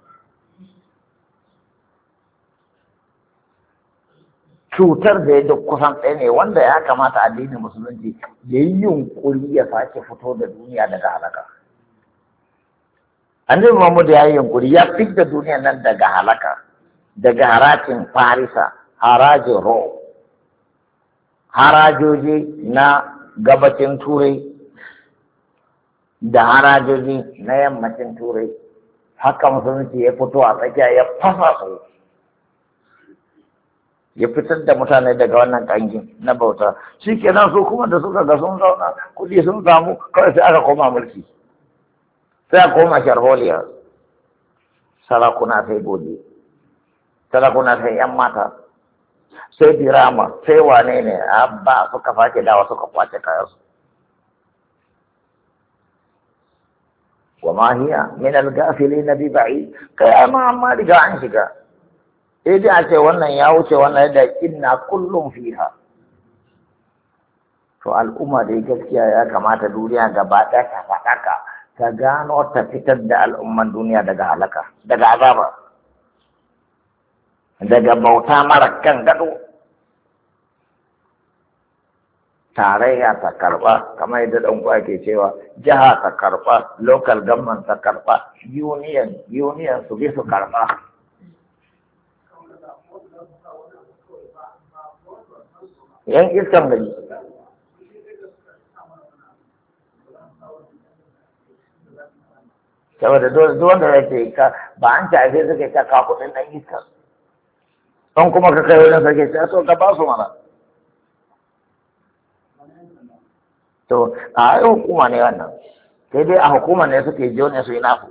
cutar da ya duk kusan ɗaya ne wanda ya kamata addinin musulunci ya yi yunƙuri ya sake fito da duniya daga halaka annabi Muhammad ya yi yunƙuri ya fi da duniya nan daga halaka daga harajin Farisa, harajin Rome, harajoji na gabacin Turai da harajoji na yammacin Turai. Haka musulunci ya fito a tsakiya ya fasa su, ya fitar da mutane daga wannan kangin na bauta. Shi kenan su kuma da suka ga sun zauna kuɗi sun samu, kawai sai aka koma mulki, sai aka koma sharholiya. Sarakuna sai gode, sarakuna sai yan mata, sai dirama, sai wane ne abba suka fake dawa suka kwace kayansu. wa ma hiya min al-ghafilin bi ba'id, kai ma amma riga an shiga. Eh dai a ce wannan ya wuce wannan da inna kullum fiha. To al'umma dai gaskiya ya kamata duniya gaba ɗaya ta faɗaka, ta gano ta fitar da al'umman duniya daga halaka, daga azaba, daga bauta mara kan gado. Tarayya ta karɓa, kamar yadda ɗan uwa ke cewa jiha ta karɓa, local government ta karɓa, union union su bi su karɓa. Yan iskan gari. Saboda duk wanda ya ce ka ba an ci aife suke ka ka kuɗin ɗan iska. Don kuma ka kai wajen sarki sai so ka ba su mana. To a yi hukuma ne wannan, sai dai a hukuma ne suke jiyo ne su yi nafu.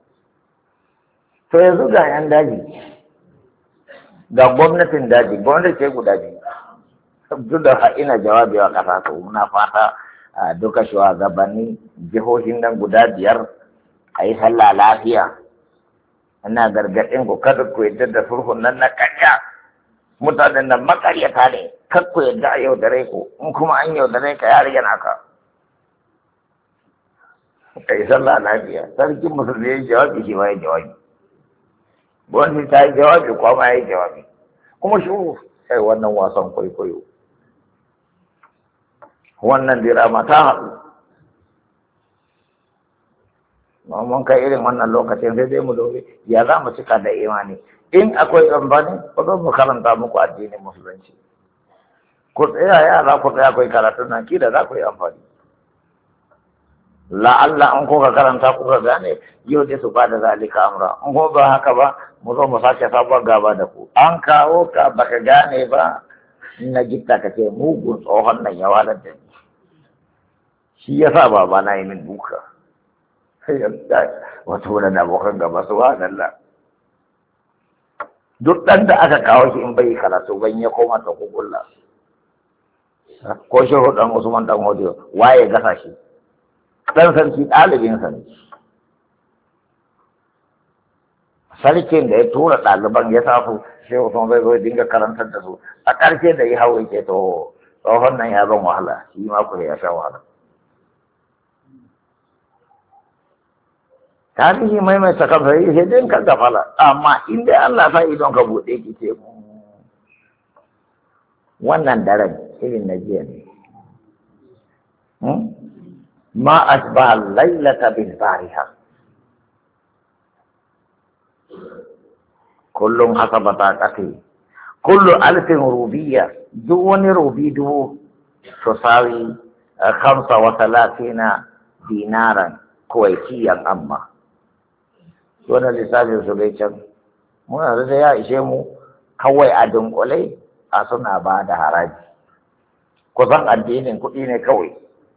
To yanzu ga yan daji, ga gwamnatin daji, gwamnati ce guda biyu. Duk da ina jawabi wa ƙasa, to muna fata duka shugabanni jihohin nan guda biyar a yi sallah lafiya. Ina gargaɗin ku kada ku yadda da sulhun nan na ƙarya. Mutanen nan makaryata ne, kar ku yadda a yaudare ku, in kuma an yaudare ka ya rage naka. Ka yi sallah lafiya, sarkin musulmi ya yi jawabi, shi ma ya jawabi. Gwamnati ta yi jawabi, kuma ma ya yi jawabi. Kuma shi sai wannan wasan kwaikwayo. Wannan dirama ta haɗu. Mun kai irin wannan lokacin sai dai mu dole ya za mu cika da imani. In akwai amfani, ba zan mu karanta muku addinin musulunci. Ku tsaya yara ku tsaya akwai karatun nan, kila za ku yi amfani. La'alla an kuka karanta kuka gane yau dai su ba da zalika amra. In kuma ba haka ba, mu zo mu sake sabuwar gaba da ku. An kawo ka baka gane ba, na gitta ka ce mugun tsohon nan ya walar da ni. Shi ya sa baba na yi min duka. Wata wurin abokan gaba su wa Allah. Duk ɗan da aka kawo shi in bai karatu ban ya koma ta kukulla. Ko shi ɗan Usman ɗan Hodiyo, waye gasa shi. Ɗan sarki ɗalibinsa ne. Sarkin da ya tura ɗaliban ya tafi, sai Usman bai zo dinga karantar da su. A ƙarshe da ya hau yake to tsohon nan ya ban wahala, shi ma ku ya sha wahala. Tarihi maimaita kansa yi sai dai ka gafala, amma inda Allah sa idon ka buɗe ki ce wannan daren irin na jiya ne. Ma asba lailata bil bariha. Kullum hasabata kati. Kullu alfin rubiyya, duk wani rubi dubu tusawi khamsa wa talatina dinaran kuwaitiyan amma. Wannan lissafin su bai can, muna da ya ishe mu kawai a dunkule a suna ba da haraji. Kusan addinin kuɗi ne kawai.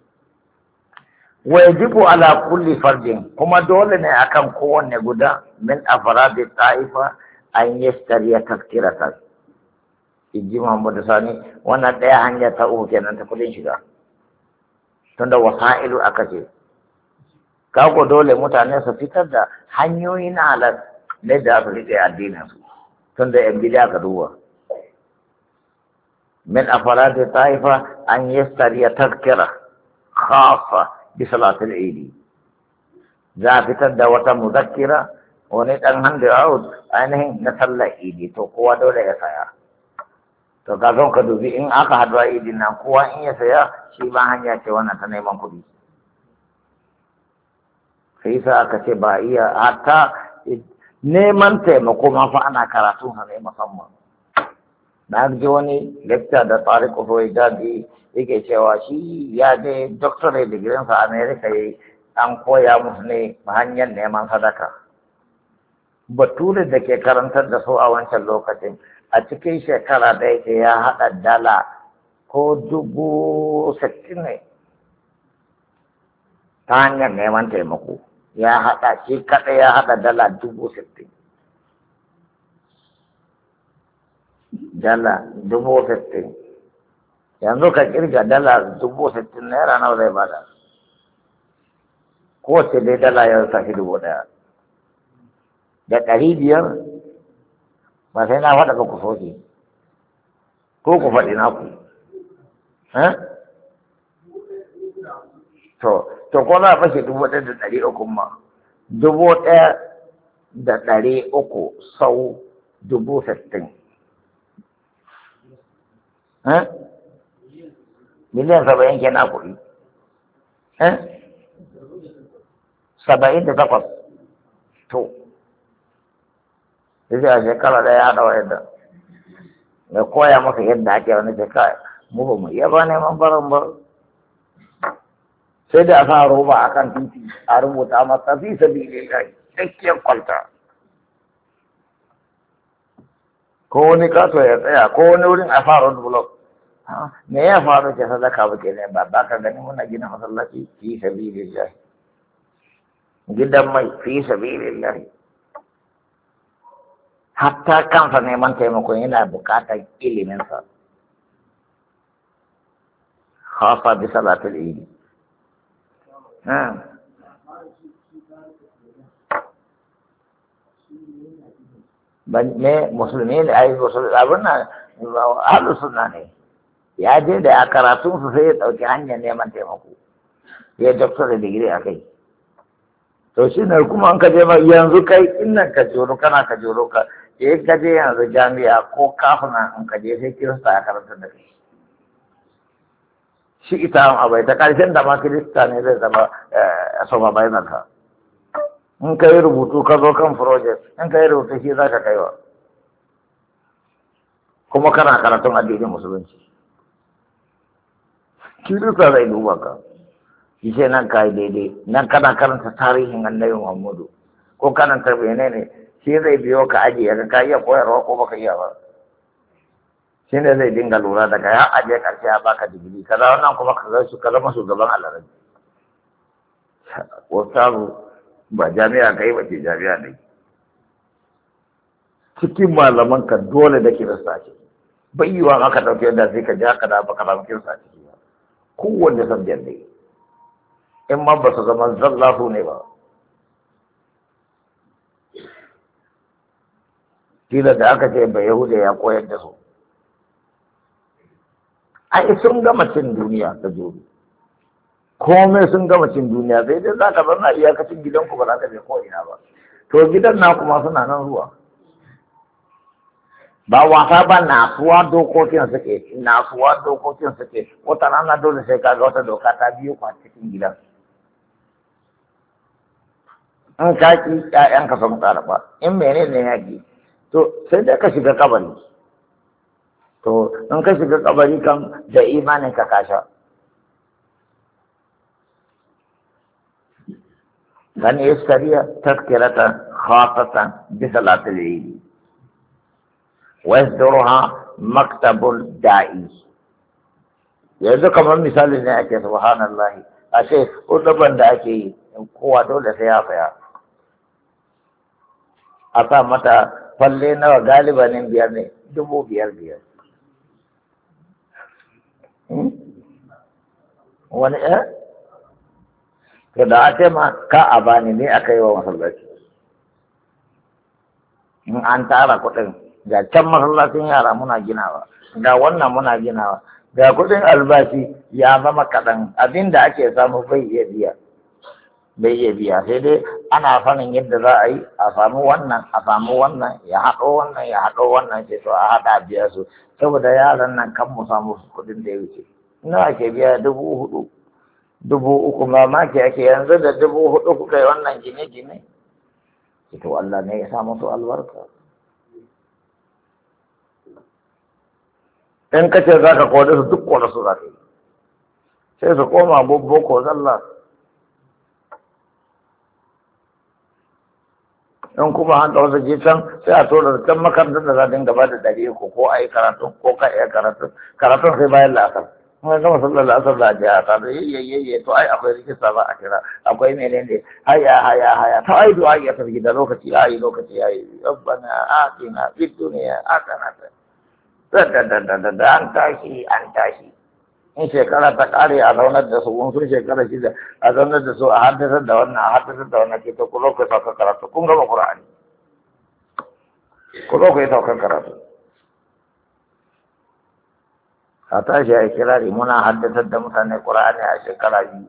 Wajibu ala kulli fardin, kuma dole ne akan kowanne guda min afradi ta'ifa an yastariya tazkiratan. Inji Muhammadu Sani, wannan ɗaya hanya ta uku kenan ta kuɗin shiga. Tunda wasa'ilu aka ce. Kako dole mutane su fitar da hanyoyi na halar da da su riƙe addininsu tun da ‘yan bida ka duba. Min afarati taifa an yastariya tazkira khassa bi salatul idi. Za a fitar da wata muzakkira wani ɗan handi out ainihin na sallar idi to kowa dole ya saya. To ka zo ka dubi in aka haɗu a idin nan kowa in ya saya shi ba hanya ce wannan ta neman kuɗi. Sai sa aka ce ba iya hatta neman taimako ma fa ana karatun sa ne musamman. Na ji wani lecture da Tariq Ofoyi Gadi yake cewa shi ya je doctorate degree sa America yayi an koya musu ne ta hanyar neman sadaka. Bature da ke karantar da su a wancan lokacin a cikin shekara ɗaya ke ya haɗa dala ko dubu sittin ne ta hanyar neman taimako. Ya haɗa shi kaɗai ya haɗa dala dubu sittin. Dala dubu sittin. Yanzu ka kirga dala dubu sittin naira nawa zai bada. Kowace dai dala ya tafi dubu ɗaya. Da ɗari biyar ba sai na faɗa ba ku soke. Ko ku faɗi naku. To, to ko za a fashe dubu ɗaya da ɗari uku ma. Dubu ɗaya da ɗari uku sau dubu sittin. Miliyan saba'in ke na kuɗi. Saba'in da takwas. To, sai a shekara ɗaya ya haɗa wa yadda. Mai koya maka yadda ake wani shekara, mu ba mu iya ba neman baran ba. Sai da a sa roba a kan titi a rubuta masa fi sabi ne ga tsakiyar kwalta. Ko wani kato ya tsaya, ko wani wurin a fara wani blok. Me ya faru ke sadaka ba ke ne ba, ba ka gani muna gina masallaci fi sabi lillahi. Gidan mai fi sabi lillahi. Hatta kansa neman taimakon yana bukatar iliminsa. Khasa bi salatul idi. Ne musulmi ne ai musulmi abin nan ahlus sunna ne. Ya je da ya karatun su sai ya dauki hanyar neman taimako. Ya doctor da digiri a kai. To shi ne kuma an ka je yanzu kai innan ka joro kana ka joro ka eh ka je yanzu jami'a ko kafina in ka je sai kirista ya karanta da kai. Shi ita abai ta karshen da ma kirista ne zai zama soma bayan ka. In ka yi rubutu ka zo kan project in ka yi rubutu shi za ka kaiwa. Kuma kana karatun addinin musulunci. Kirista zai duba ka. Shi sai nan ka yi daidai, nan kana karanta tarihin annabi Muhammadu ko karanta menene shi zai biyo ka ajiye ka ka iya koyarwa ko baka iya ba. Shi ne zai dinga lura da kai har aje karshe ya baka digiri kaza wannan kuma ka ga su ka zama shugaban alarabi. Wasu ba jami'a kai ba ce jami'a ne. Cikin malaman ka dole da kirista ce. Bai yiwa aka ɗauke yadda sai ka ja ka da baka samu kirista ciki ba. Kowanne sabjan ne. In ma ba su zama zallahu ne ba. Kila da aka ce ba Yahuda ya koyar da su. Ai sun gama cin duniya ta juri. Komai sun gama cin duniya sai dai za ka zauna iyakacin gidanku ba za ka je ko ina ba. To gidan na kuma suna nan zuwa. Ba wasa ba nasuwa dokokin suke, nasuwa dokokin suke. Wata rana dole sai ka ga wata doka ta biyu kwa cikin gidan. In ka ki ƴaƴanka sun karɓa, in menene ya ki, to sai dai ka shiga kabari. To in ka shiga kabari kan da imanin ka kasha. Dan yaskariya tazkiratan khasatan bi salatil eid. Wa yasduruha maktabul da'i. Yanzu kamar misali ne ake subhanallah. Ashe udaban da ake yi kowa dole sai ya faya. A sa mata falle nawa galibanin biyar ne dubu biyar biyar. Wani eh? To da ake ma ka a bani ne aka yi wa masallaci. In an tara kuɗin ga can masallacin yara muna ginawa, ga wannan muna ginawa, ga kuɗin albashi ya zama kaɗan abinda ake samu bai iya biya. Bai iya biya sai dai ana sanin yadda za a yi a samu wannan a samu wannan ya haɗo wannan ya haɗo wannan ce to a haɗa biya su saboda yaran nan kan mu samu kuɗin da ya wuce. Ina ake biya dubu hudu dubu uku mamaki ake yanzu da dubu hudu kuka yi wannan gine-gine to Allah ne ya sa musu albarka. In ka ce za ka kode su duk kode su za ka yi, sai su koma boko zalla. In kuma an ɗau su je can sai a tura can makarantar da za ta dinga ba da dare ko ko a yi karatu ko ka iya karatu karatun sai bayan la'asar. Kuma gama sallar la'asar da a je a karatu yayyayye to ai akwai rikista ba a kira akwai menene haya haya haya ta ai du'a ya tafi da lokaci ai lokaci yayi rabbana atina fid dunya hasanatan da da da da da an tashi an tashi in shekara ta kare a zaunar da su sun shekara shida a zaunar da su a haddasar da wannan a haddasar da wannan ke ta kulo ku sauka karatu kun gama Qur'ani kulo ku sauka karatu a tashi a kirari muna haddasar da mutane Qur'ani a shekara biyu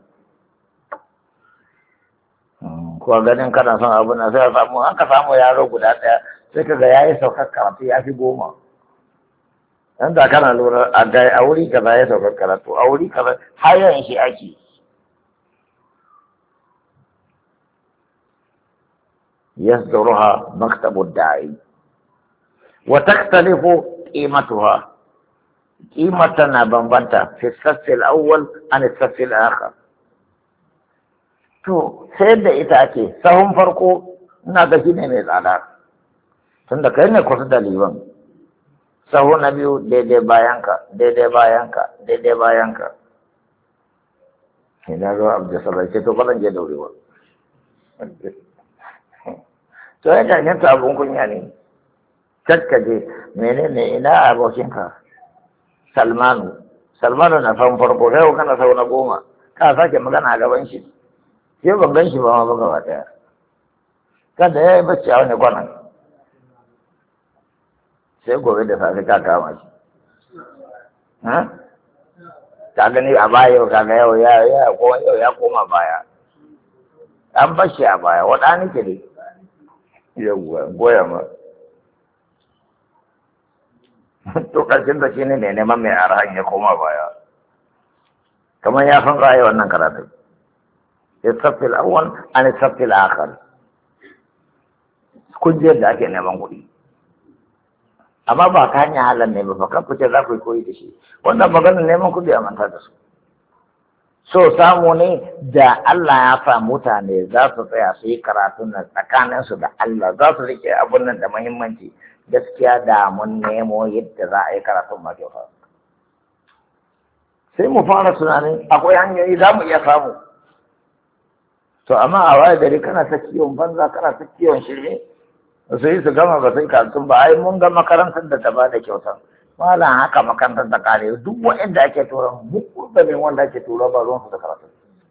ko ganin kana son abu na sai a samu an ka samu yaro guda ɗaya sai ka ga yayi saukar karatu ya fi goma. Dan da kana lura a ga a wuri kaza ya sauka karatu a wuri kaza hayan shi ake. Yasduruha maktabud da'i wa takhtalifu qimatuha qimatana bambanta fi as-saff al-awwal an as-saff al-akhar. To sai da ita ake sahun farko ina ga shi ne mai tsada tunda kai ne kusa da liban. Sahu na biyu daidai bayanka, daidai bayanka, daidai bayanka. Ina zuwa abu da sabai ce to ba zan je daurewa. To ya jajin ta abun kunya ne. Kakkaje menene ina abokinka? Salmanu. Salmanu na fan farko sai kana sau na goma. Ka sake magana a gaban shi. Sai ban gan shi ba ma ba gaba daya. Kada ya yi bacci a wani kwanan. Sai gobe da safe ka kama shi. Ka gani a baya yau kaga yau ya ya ko yau ya koma baya. An bar shi a baya wada nake dai. Yawwa goya ma. To karshen da shi ne ne neman mai arhan ya koma baya. Kamar ya san ra'ayi wannan karatu. Ya safi al-awwal an safi al-akhar. Kun je da ake neman kuɗi. Amma ba ta hanyar halar ne ba kan fice za ku yi koyi da shi wannan maganar neman kuɗi a manta da su so samu ne da Allah ya sa mutane za su tsaya su yi karatun nan tsakaninsu da Allah za su rike abun nan da muhimmanci gaskiya da mun nemo yadda za a yi karatun ma kyauta sai mu fara tunanin akwai hanyoyi za mu iya samu to amma a waye gari kana ta kiwon banza kana ta kiwon shirme sai su gama ba sai karatun ba ai mun ga makarantar da ta bada kyautar malam haka makarantar da kare duk wanda ake tura mu da ne wanda ake tura ba ruwan su da karatu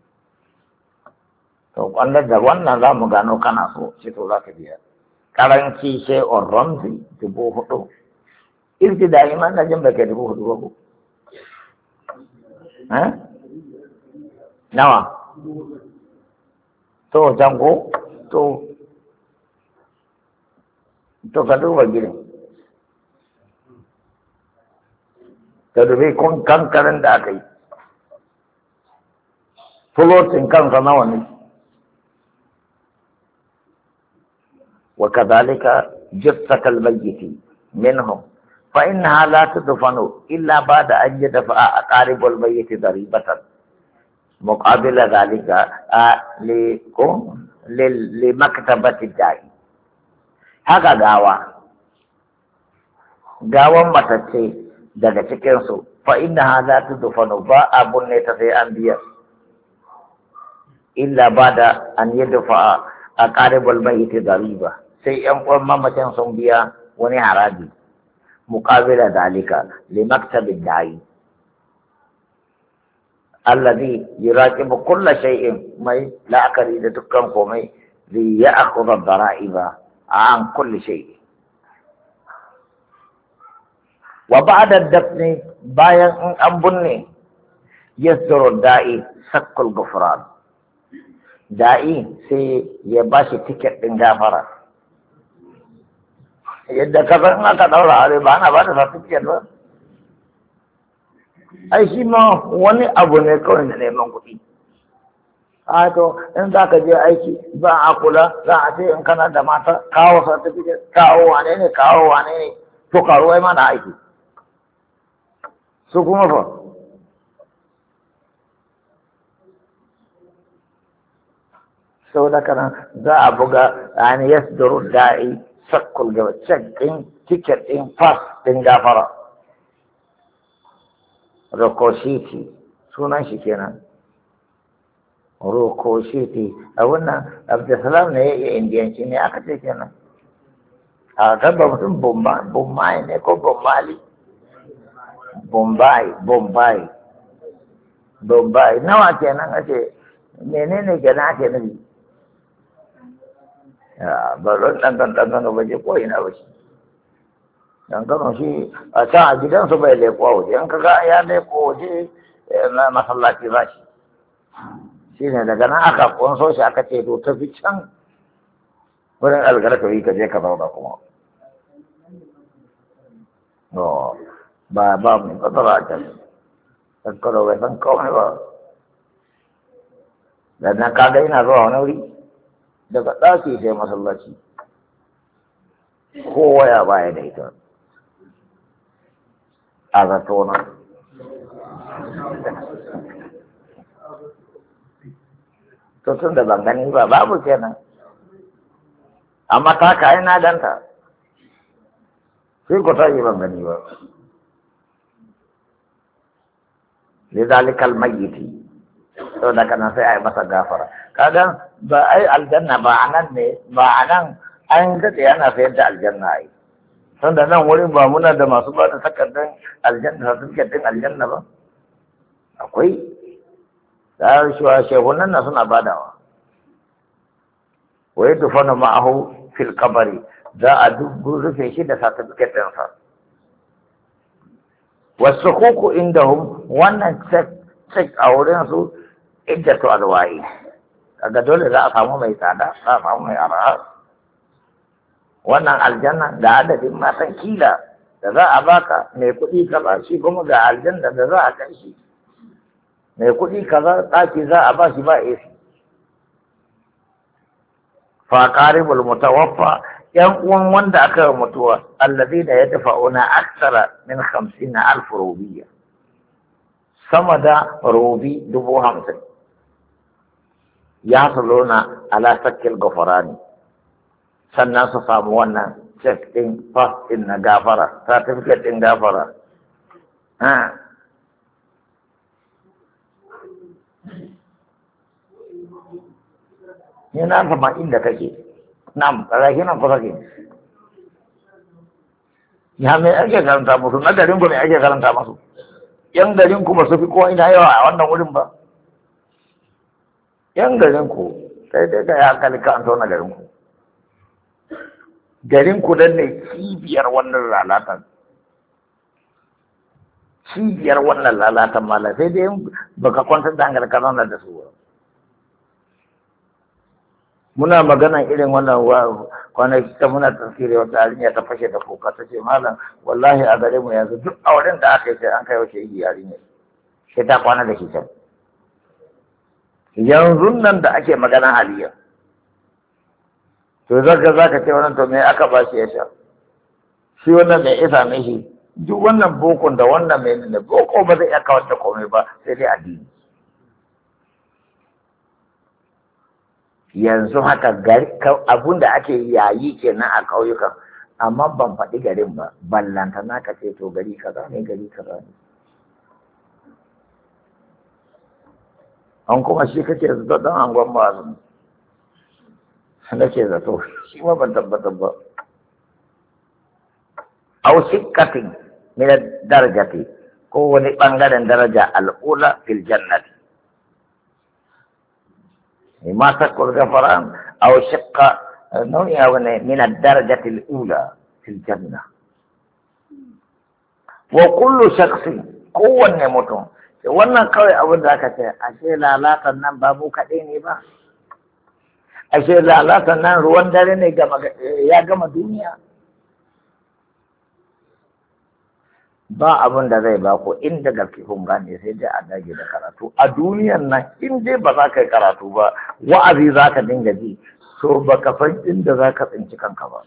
to kwandar da wannan za mu gano kana so shi to za ka biya karanci sai on ramzi dubu hudu irki da iman na jin baka dubu hudu ba ko eh nawa to jango to to ka duba gidan ka dubi kun kankarin da aka yi fulotin kansa nawa ne wa kadhalika jassatal mayyiti minhum fa innaha la tudfanu illa ba'da an yadfa aqaribul mayyiti daribatan muqabila dhalika li ko li maktabati da'i haka gawa gawan matacce daga cikinsu fa inna hadha tudfanu ba abun ne ta sai an biya illa bada an yadfa aqaribul mayyit dariba sai yan uwan mamacin sun biya wani haraji muqabila dalika li maktabid da'i alladhi yuraqibu kulla shay'in mai la'akari da dukkan komai li ya'khudha ad-dara'iba عن كل شيء وبعد الدفن باين أن بني يصدر الداعي سك الغفران داعي سي يباشي تيكت غفرة yadda ka san aka daura aure ba ana ba da certificate ba ai shi ma wani abu ne kawai da neman kuɗi a to in za ka je aiki za a kula za a ce in kana da mata kawo certificate kawo wane ne kawo wane ne to karuwai ma na aiki su kuma fa sau da kana za a buga an yasduru da'i sakkul gaba cek ɗin tiket ɗin pass ɗin gafara rokoshiti sunan shi kenan rokoshiti a wannan abdulsalam ne ya iya indiyanci ne aka ce kenan a gaba mutum bombay ne ko bombali bombay bombay bombay nawa kenan ake menene kenan ake nufi ba ran ɗan ɗan ɗan ɗan ba je ko ina ba shi dan kano shi a can a gidansu bai leƙo waje in kaga ya leƙo waje na masallaci za shi shi ne daga nan aka kunso shi aka ce to tafi can wurin algarkawi ka je ka zauna kuma ba ba mu kasara a can kankaro bai san komai ba da nan kaga ina zuwa wani wuri daga ɗaki sai masallaci kowa ya baya da ita a zato na to tun da ban gani ba babu kenan amma ta kayi na ganta sai ku tashi ban gani ba lizalikal mayyiti to daga nan sai a yi masa gafara kaga ba ai aljanna ba anan ne ba anan an daɗe ana sayar da aljanna ai sanda nan wurin ba muna da masu ba da takardar aljanna certificate din aljanna ba akwai da shuwa shehunan na suna badawa wai tufana ma'ahu fil kabari za a duk rufe shi da certificate ɗinsa wasu kuku indahum wannan cek a wurin su iddatu alwayi kaga dole za a samu mai tsada za a samu mai arha wannan aljanna da adadin matan kila da za a baka mai kuɗi kaza shi kuma ga aljanna da za a kai shi mai kuɗi kaza ɗaki za a ba shi ba A C fa qaribul mutawaffa yan uwan wanda aka yi mutuwa alladina yadfa'una aktsara min khamsina alf rubiyya sama da rubi dubu hamsin ya salona ala sakil gafarani sannan su samu wannan cek ɗin fas ɗin na gafara certificate ɗin gafara ni na sama inda kake na ƙarfi nan kusa ke ya mai ake karanta musu na garin ku mai ake karanta musu yan garin ku ba su fi kowa ina yawa a wannan wurin ba yan garin ku sai dai ka ya kalika an tauna garin ku garin ku dan ne cibiyar wannan lalatan cibiyar wannan lalatan mala sai dai baka kwantar da hankali ka zauna da su ba muna magana irin wannan kwanaki ta muna tafsiri wata yarinya ta fashe da kuka ta ce malam wallahi a gare mu yanzu duk auren da aka yi sai an kai wace yi yarinya sai ta kwana da shi can yanzu nan da ake magana haliyar to zaka zaka ce wannan to me aka ba shi ya sha shi wannan mai isa mai shi duk wannan bokon da wannan mai ne boko ba zai iya kawar da komai ba sai dai addini yanzu haka gari abun da ake yayi kenan a ƙauyukan amma ban faɗi garin ba ballanta na ka ce to gari kaza ne gari kaza ne an kuma shi kake zato don angon ba su nake zato shi ma ban tabbatar ba au sikkatin min darajati ko wani bangaren daraja al'ula fil jannati ma takul gafaran aw shaqqa nau'iya wani min ad-darajati al-ula fil janna wa kullu shakhsin kowanne mutum wannan kawai abin da aka ce ashe lalatan nan ba mu kaɗai ne ba ashe lalatan nan ruwan dare ne ya gama duniya ba abin da zai ba ku inda gaske kun gane sai dai a dage da karatu a duniyan nan in dai ba za ka yi karatu ba wa'azi za ka dinga ji so ba ka san inda za ka tsinci kanka ba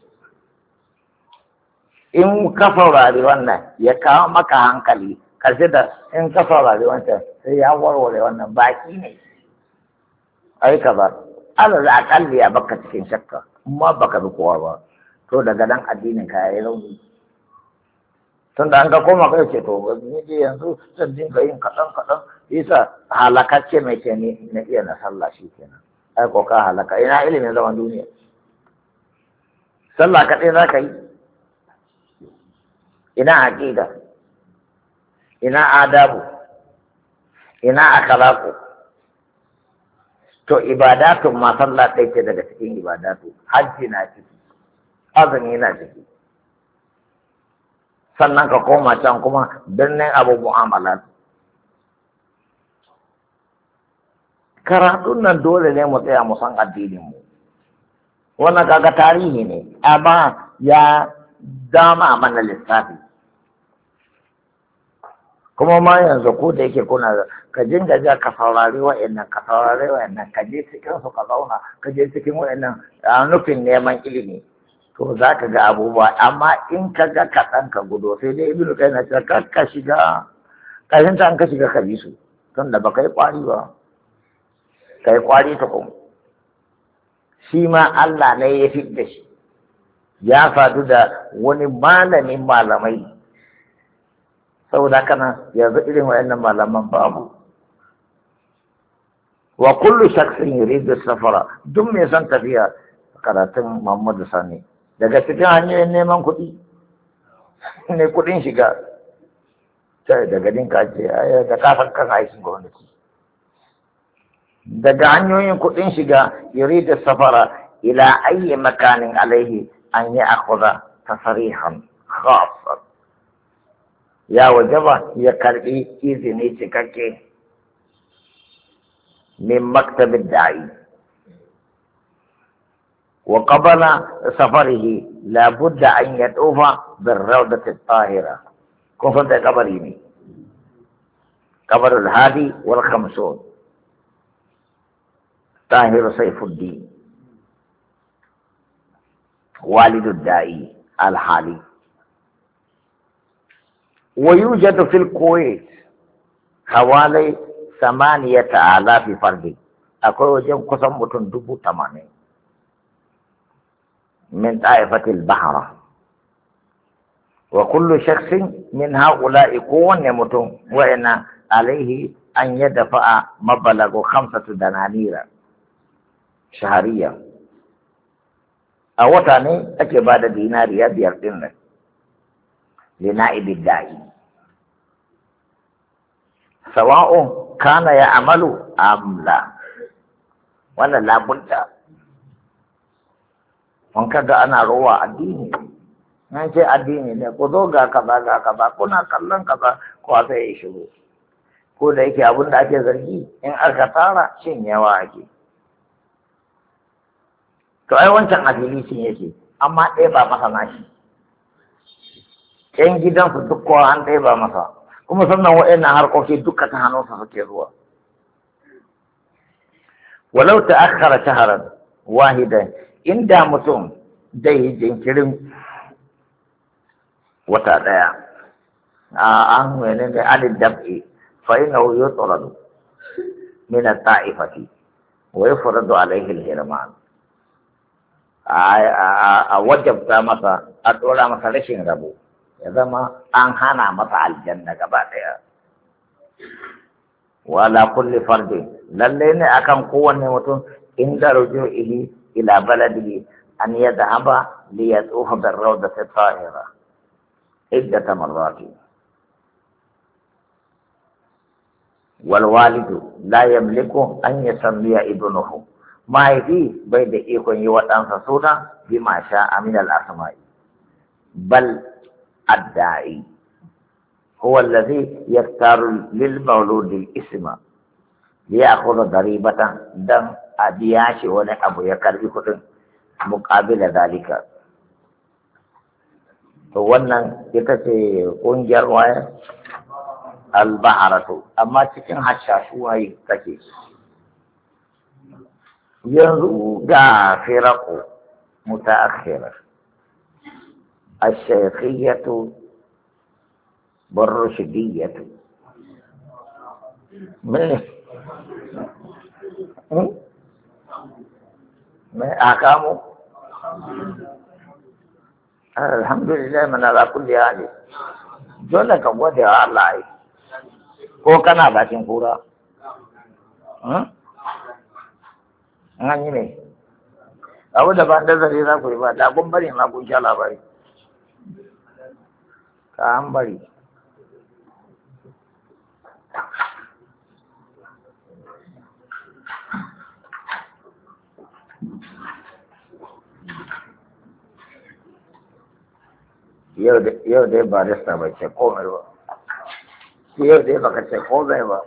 in ka saurari wannan ya kawo maka hankali karshe da in ka saurari wancan sai ya warware wannan baki ne ai ka ba alal akalli ya baka cikin shakka amma baka bi kowa ba to daga nan addinin ka yayi rauni tun da an ga koma kai ce to ni je yanzu zan dinga yin kaɗan kaɗan yasa halakacce mai ce ni na iya na sallah shi kenan ai ko ka halaka ina ilimin zaman duniya sallah kaɗai za ka yi ina aqida ina adabu ina akhlaqu to ibadatun ma sallah ɗaya ce daga cikin ibadatu hajji na ciki azumi na ciki sannan ka koma can kuma birnin abu mu'amala karatun nan dole ne mu tsaya mu san addinin mu wannan kaga tarihi ne amma ya dama mana lissafi kuma ma yanzu ko da yake kuna ka jinga ja ka saurari wa'annan ka saurari wa'annan ka je cikin su ka zauna ka je cikin wa'annan a nufin neman ilimi to za ka ga abubuwa amma in ka ga kaɗan ka gudu sai dai ibnu kai na cewa kar ka shiga ƙarshen ta an ka shiga ka bi su tun da ba ka yi ƙwari ba ka yi ƙwari ta kuma shi ma Allah ne ya fi da shi ya sadu da wani malamin malamai saboda kana yanzu irin wa'annan malaman babu wa kullu shakhsin yuridu safara duk mai son tafiya karatun Muhammadu Sani daga cikin hanyoyin neman kuɗi ne kuɗin shiga sai daga dinka ce da kafin kan aikin gwamnati daga hanyoyin kuɗin shiga yuridu safara ila ayyi makanin alaihi an yi akhudha tasrihan khassa ya wajaba ya karbi izini cikakke min maktabid da'i wa qabala safarihi la budda an yatufa bir rawdati tahira ko fa da kabari ne kabarul hadi wal khamsun tahir sayfuddin walidud da'i al hali ويوجد في الكويت حوالي ثمانية آلاف فرد أقول وجم قسم متن دبو تمانين من طائفة البحر وكل شخص من هؤلاء كون يمتن وإن عليه أن يدفع مبلغ خمسة دنانير شهريا أو تاني أكباد ديناريا بيرتين لنائب الداعي سواء كان يعمل أم لا ولا لا بد من كذا أنا روى الدين نجي الدين ne ku zo ga kaza ga kaza kuna kallon kaza ko sai ya shigo ko da yake abin da ake zargi in aka tara shin yawa ake to ai wancan afili shin yake amma ɗaya ba masa nashi ƴan gidansu duk kowa an ɗaya ba masa kuma sannan waɗannan harkoki duka ta hannunsa suke zuwa walau ta akhara shaharan wahidan inda mutum zai yi jinkirin wata ɗaya a an wani ne alin dab'i fa innahu yutradu min at-ta'ifati wa yufradu alayhi al-hirman a wajabta masa a ɗora masa rashin rabo ya zama an hana masa aljanna gaba ɗaya wala kulli fardin lalle ne akan kowanne mutum inda rujuihi ila baladihi an yadhhaba li yatufa bir rawdati tahira iddat marrati wal walidu la yamliku an yasammiya ibnuhu mahaifi bai da ikon yi wa ɗansa suna bima sha'a min al asma'i bal الداعي هو الذي يختار للمولود الاسم ليأخذ ضريبة دم أبياش ولا أبو يكر بكتن مقابل ذلك to wannan ita ce ƙungiyar waya albaharatu, amma cikin hashashuwayi take. yanzu ga firaku mutaakhira الشيخية بالرشدية ما ما أحكامه الحمد لله من على كل حال dole ka gode wa Allah ko kana bakin kura an yi ne abu da ban da zare za ku yi ba da kun bari ma kun sha labari ka an bari yau dai barista bai ce komai ba yau dai baka ce komai ba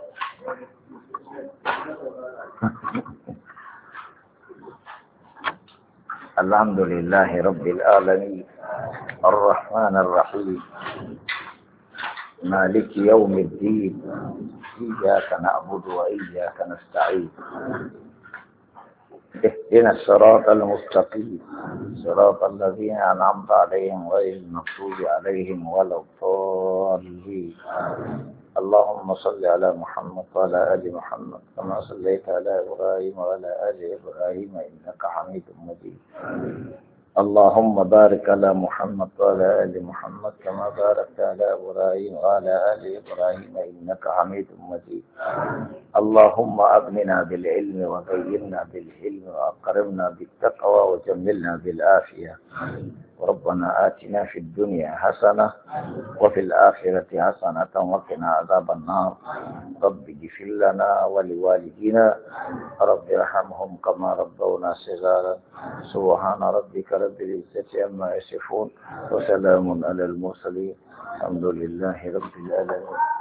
الحمد لله رب العالمين الرحمن الرحيم مالك يوم الدين إياك نعبد وإياك نستعين اهدنا الصراط المستقيم صراط الذين أنعمت عليهم غير المغضوب عليهم ولا الضالين اللهم صل على محمد وعلى آل محمد كما صليت على إبراهيم وعلى آل إبراهيم إنك حميد مجيد اللهم بارك على محمد وعلى آل محمد كما باركت على إبراهيم وعلى آل إبراهيم إنك حميد مجيد اللهم أغننا بالعلم وغيرنا بالحلم وأكرمنا بالتقوى وجملنا بالعافية ربنا آتنا في الدنيا حسنة وفي الآخرة حسنة وقنا عذاب النار رب اغفر لنا ولوالدينا رب ارحمهم كما ربونا صغارا سبحان ربك رب العزة عما يصفون وسلام على المرسلين الحمد لله رب العالمين.